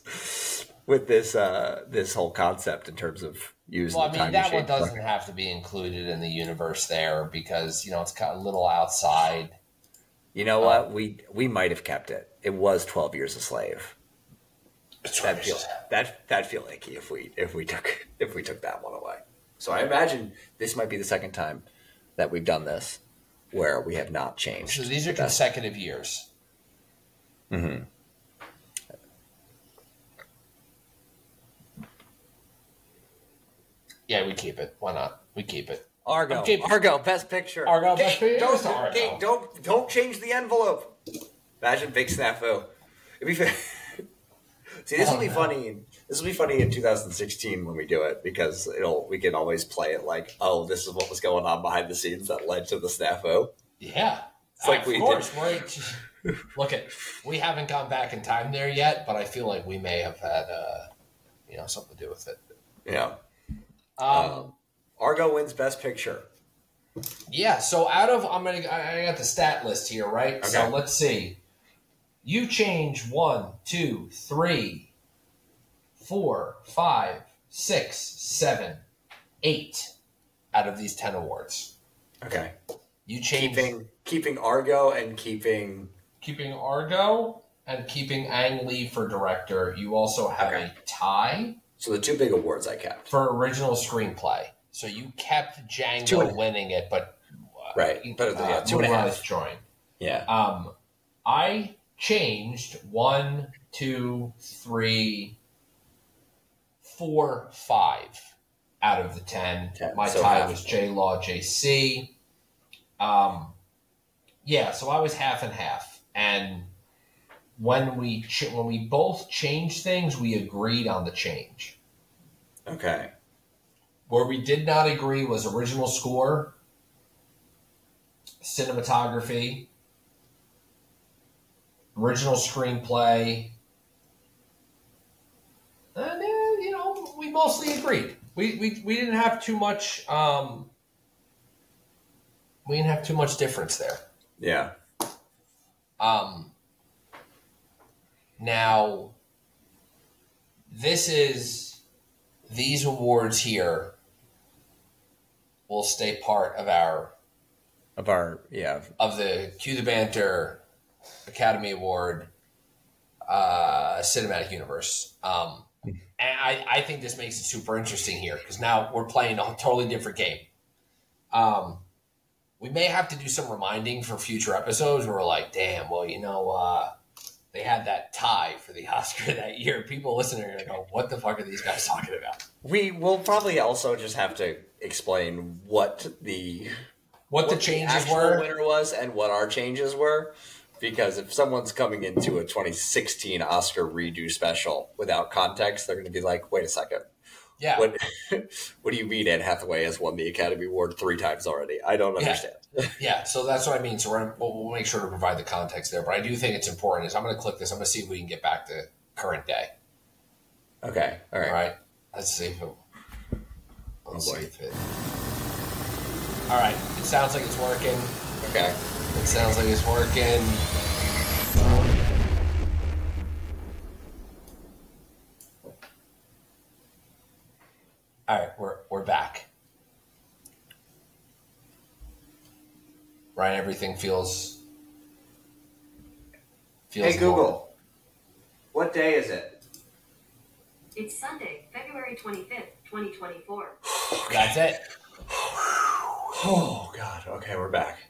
this whole concept in terms of using? Well, I mean, that one doesn't have to be included in the universe there because it's kind of a little outside. You know what? We might have kept it. It was 12 Years a Slave. That'd feel icky if we took that one away. So I imagine this might be the second time that we've done this where we have not changed. So these are consecutive years. Mm-hmm. Yeah, we keep it. Why not? We keep it. Argo, Best Picture. Argo, Best Picture. Don't change the envelope. Imagine big snafu. See, this will be funny. This will be funny in 2016 when we do it because we can always play it like, oh, this is what was going on behind the scenes that led to the snafu. Yeah, it's like of course. Look we haven't gone back in time there yet, but I feel like we may have had something to do with it. Yeah. Argo wins Best Picture. Yeah. So I got the stat list here, right? Okay. So let's see. You change 1, 2, 3, 4, 5, 6, 7, 8 out of these 10 awards. Okay. You change keeping Argo and keeping Argo and keeping Ang Lee for director. You also have a tie. So the two big awards I kept for original screenplay. So you kept Django winning it, but right, but 2.5 join. Yeah. I changed 1, 2, 3, 4, 5 out of the 10. My tie was J-Law, JC. Yeah, so I was half and half. And when we both changed things, we agreed on the change. Okay. Where we did not agree was original score, cinematography, original screenplay, and we mostly agreed. We didn't have too much. We didn't have too much difference there. Yeah. Now, these awards here will stay part of the Cue the Banter Academy Award cinematic universe. And I think this makes it super interesting here because now we're playing a totally different game. We may have to do some reminding for future episodes where we're like, damn, well, they had that tie for the Oscar that year. People listening are going to go, what the fuck are these guys talking about? We will probably also just have to explain what the changes actual were. winner was and what our changes were. Because if someone's coming into a 2016 Oscar redo special without context, they're going to be like, wait a second. Yeah. What do you mean Anne Hathaway has won the Academy Award 3 times already? I don't understand. Yeah, so that's what I mean. So we'll make sure to provide the context there. But I do think it's important. Is I'm going to click this. I'm going to see if we can get back to current day. Okay. All right. All right. Let's see if it... Let's see if it... All right. It sounds like it's working. Okay. It sounds like it's working. All right, we're back. Right, everything feels. Hey Google, normal. What day is it? It's Sunday, February 25th, 2024. That's it. Oh God. Okay, we're back.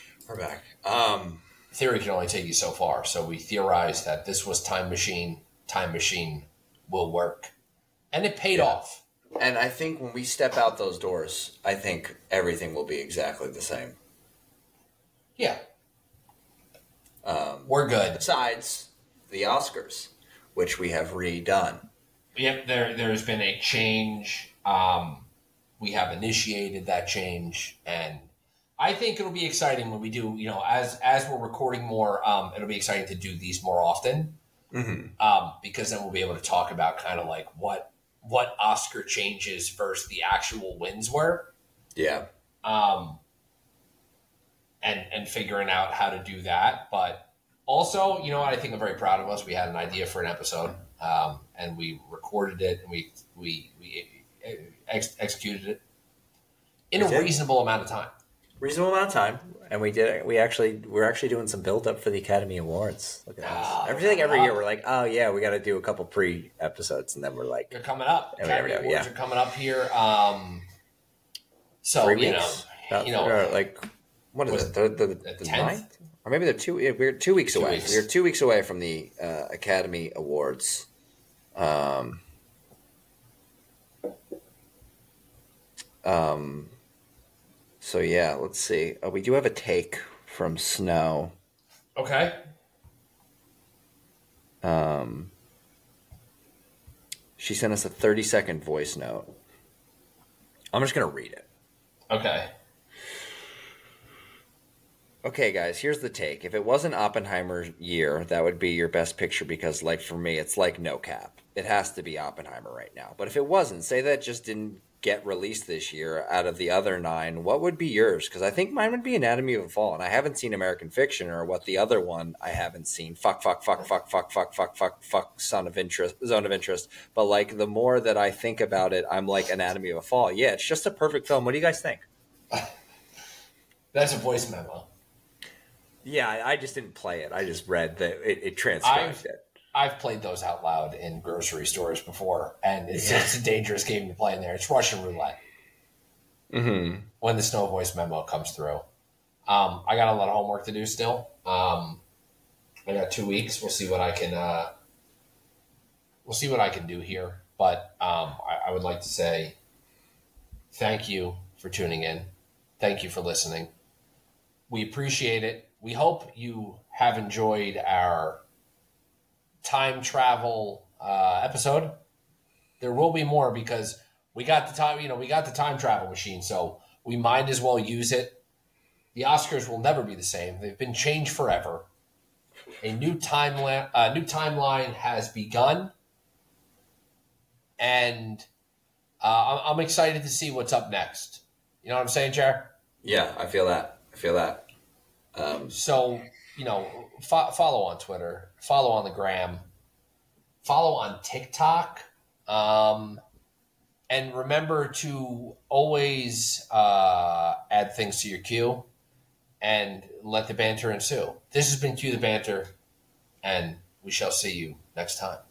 Theory can only take you so far, so we theorized that this was Time Machine. Time Machine will work, and it paid off. And I think when we step out those doors, I think everything will be exactly the same. Yeah. We're good. Besides the Oscars, which we have redone. Yep, there's been a change. We have initiated that change, and I think it'll be exciting when we do, as we're recording more, it'll be exciting to do these more often. Mm-hmm. Because then we'll be able to talk about kind of like what Oscar changes versus the actual wins were. Yeah. And figuring out how to do that. But also, I think I'm very proud of us. We had an idea for an episode, and we recorded it, and we executed it in a reasonable amount of time. Reasonable amount of time, and we did it. We're actually doing some build up for the Academy Awards. Look at this. Every year we're like, oh yeah, we got to do a couple pre episodes, and then we're like, they're coming up. Academy Awards are coming up here. So 3 weeks. Like what is it? The 9th? Or maybe they're 2. We're 2 weeks away. We're 2 weeks away from the Academy Awards. So yeah, let's see. We do have a take from Snow. Okay. She sent us a 30-second voice note. I'm just going to read it. Okay. Okay, guys, here's the take. If it wasn't Oppenheimer's year, that would be your best picture because, like, for me, it's like no cap. It has to be Oppenheimer right now. But if it wasn't, say that just didn't get released this year out of the other 9, what would be yours? Because I think mine would be Anatomy of a Fall, and I haven't seen American Fiction or what the other one I haven't seen. Fuck, Zone of Interest. But, like, the more that I think about it, I'm like Anatomy of a Fall. Yeah, it's just a perfect film. What do you guys think? That's a voice memo. Yeah, I just didn't play it. I just read that it transcribed it. I've played those out loud in grocery stores before, and it's a dangerous game to play in there. It's Russian roulette. Mm-hmm. When the Snow voice memo comes through. I got a lot of homework to do still. I got 2 weeks. We'll see what I can do here. But I would like to say thank you for tuning in. Thank you for listening. We appreciate it. We hope you have enjoyed our time travel episode. There will be more because we got the time travel machine, so we might as well use it. The Oscars will never be the same. They've been changed forever. A new timeline has begun, and I'm excited to see what's up next. You know what I'm saying, Jared? Yeah, I feel that. So, follow on Twitter, follow on the gram, follow on TikTok, and remember to always add things to your queue and let the banter ensue. This has been Cue the Banter, and we shall see you next time.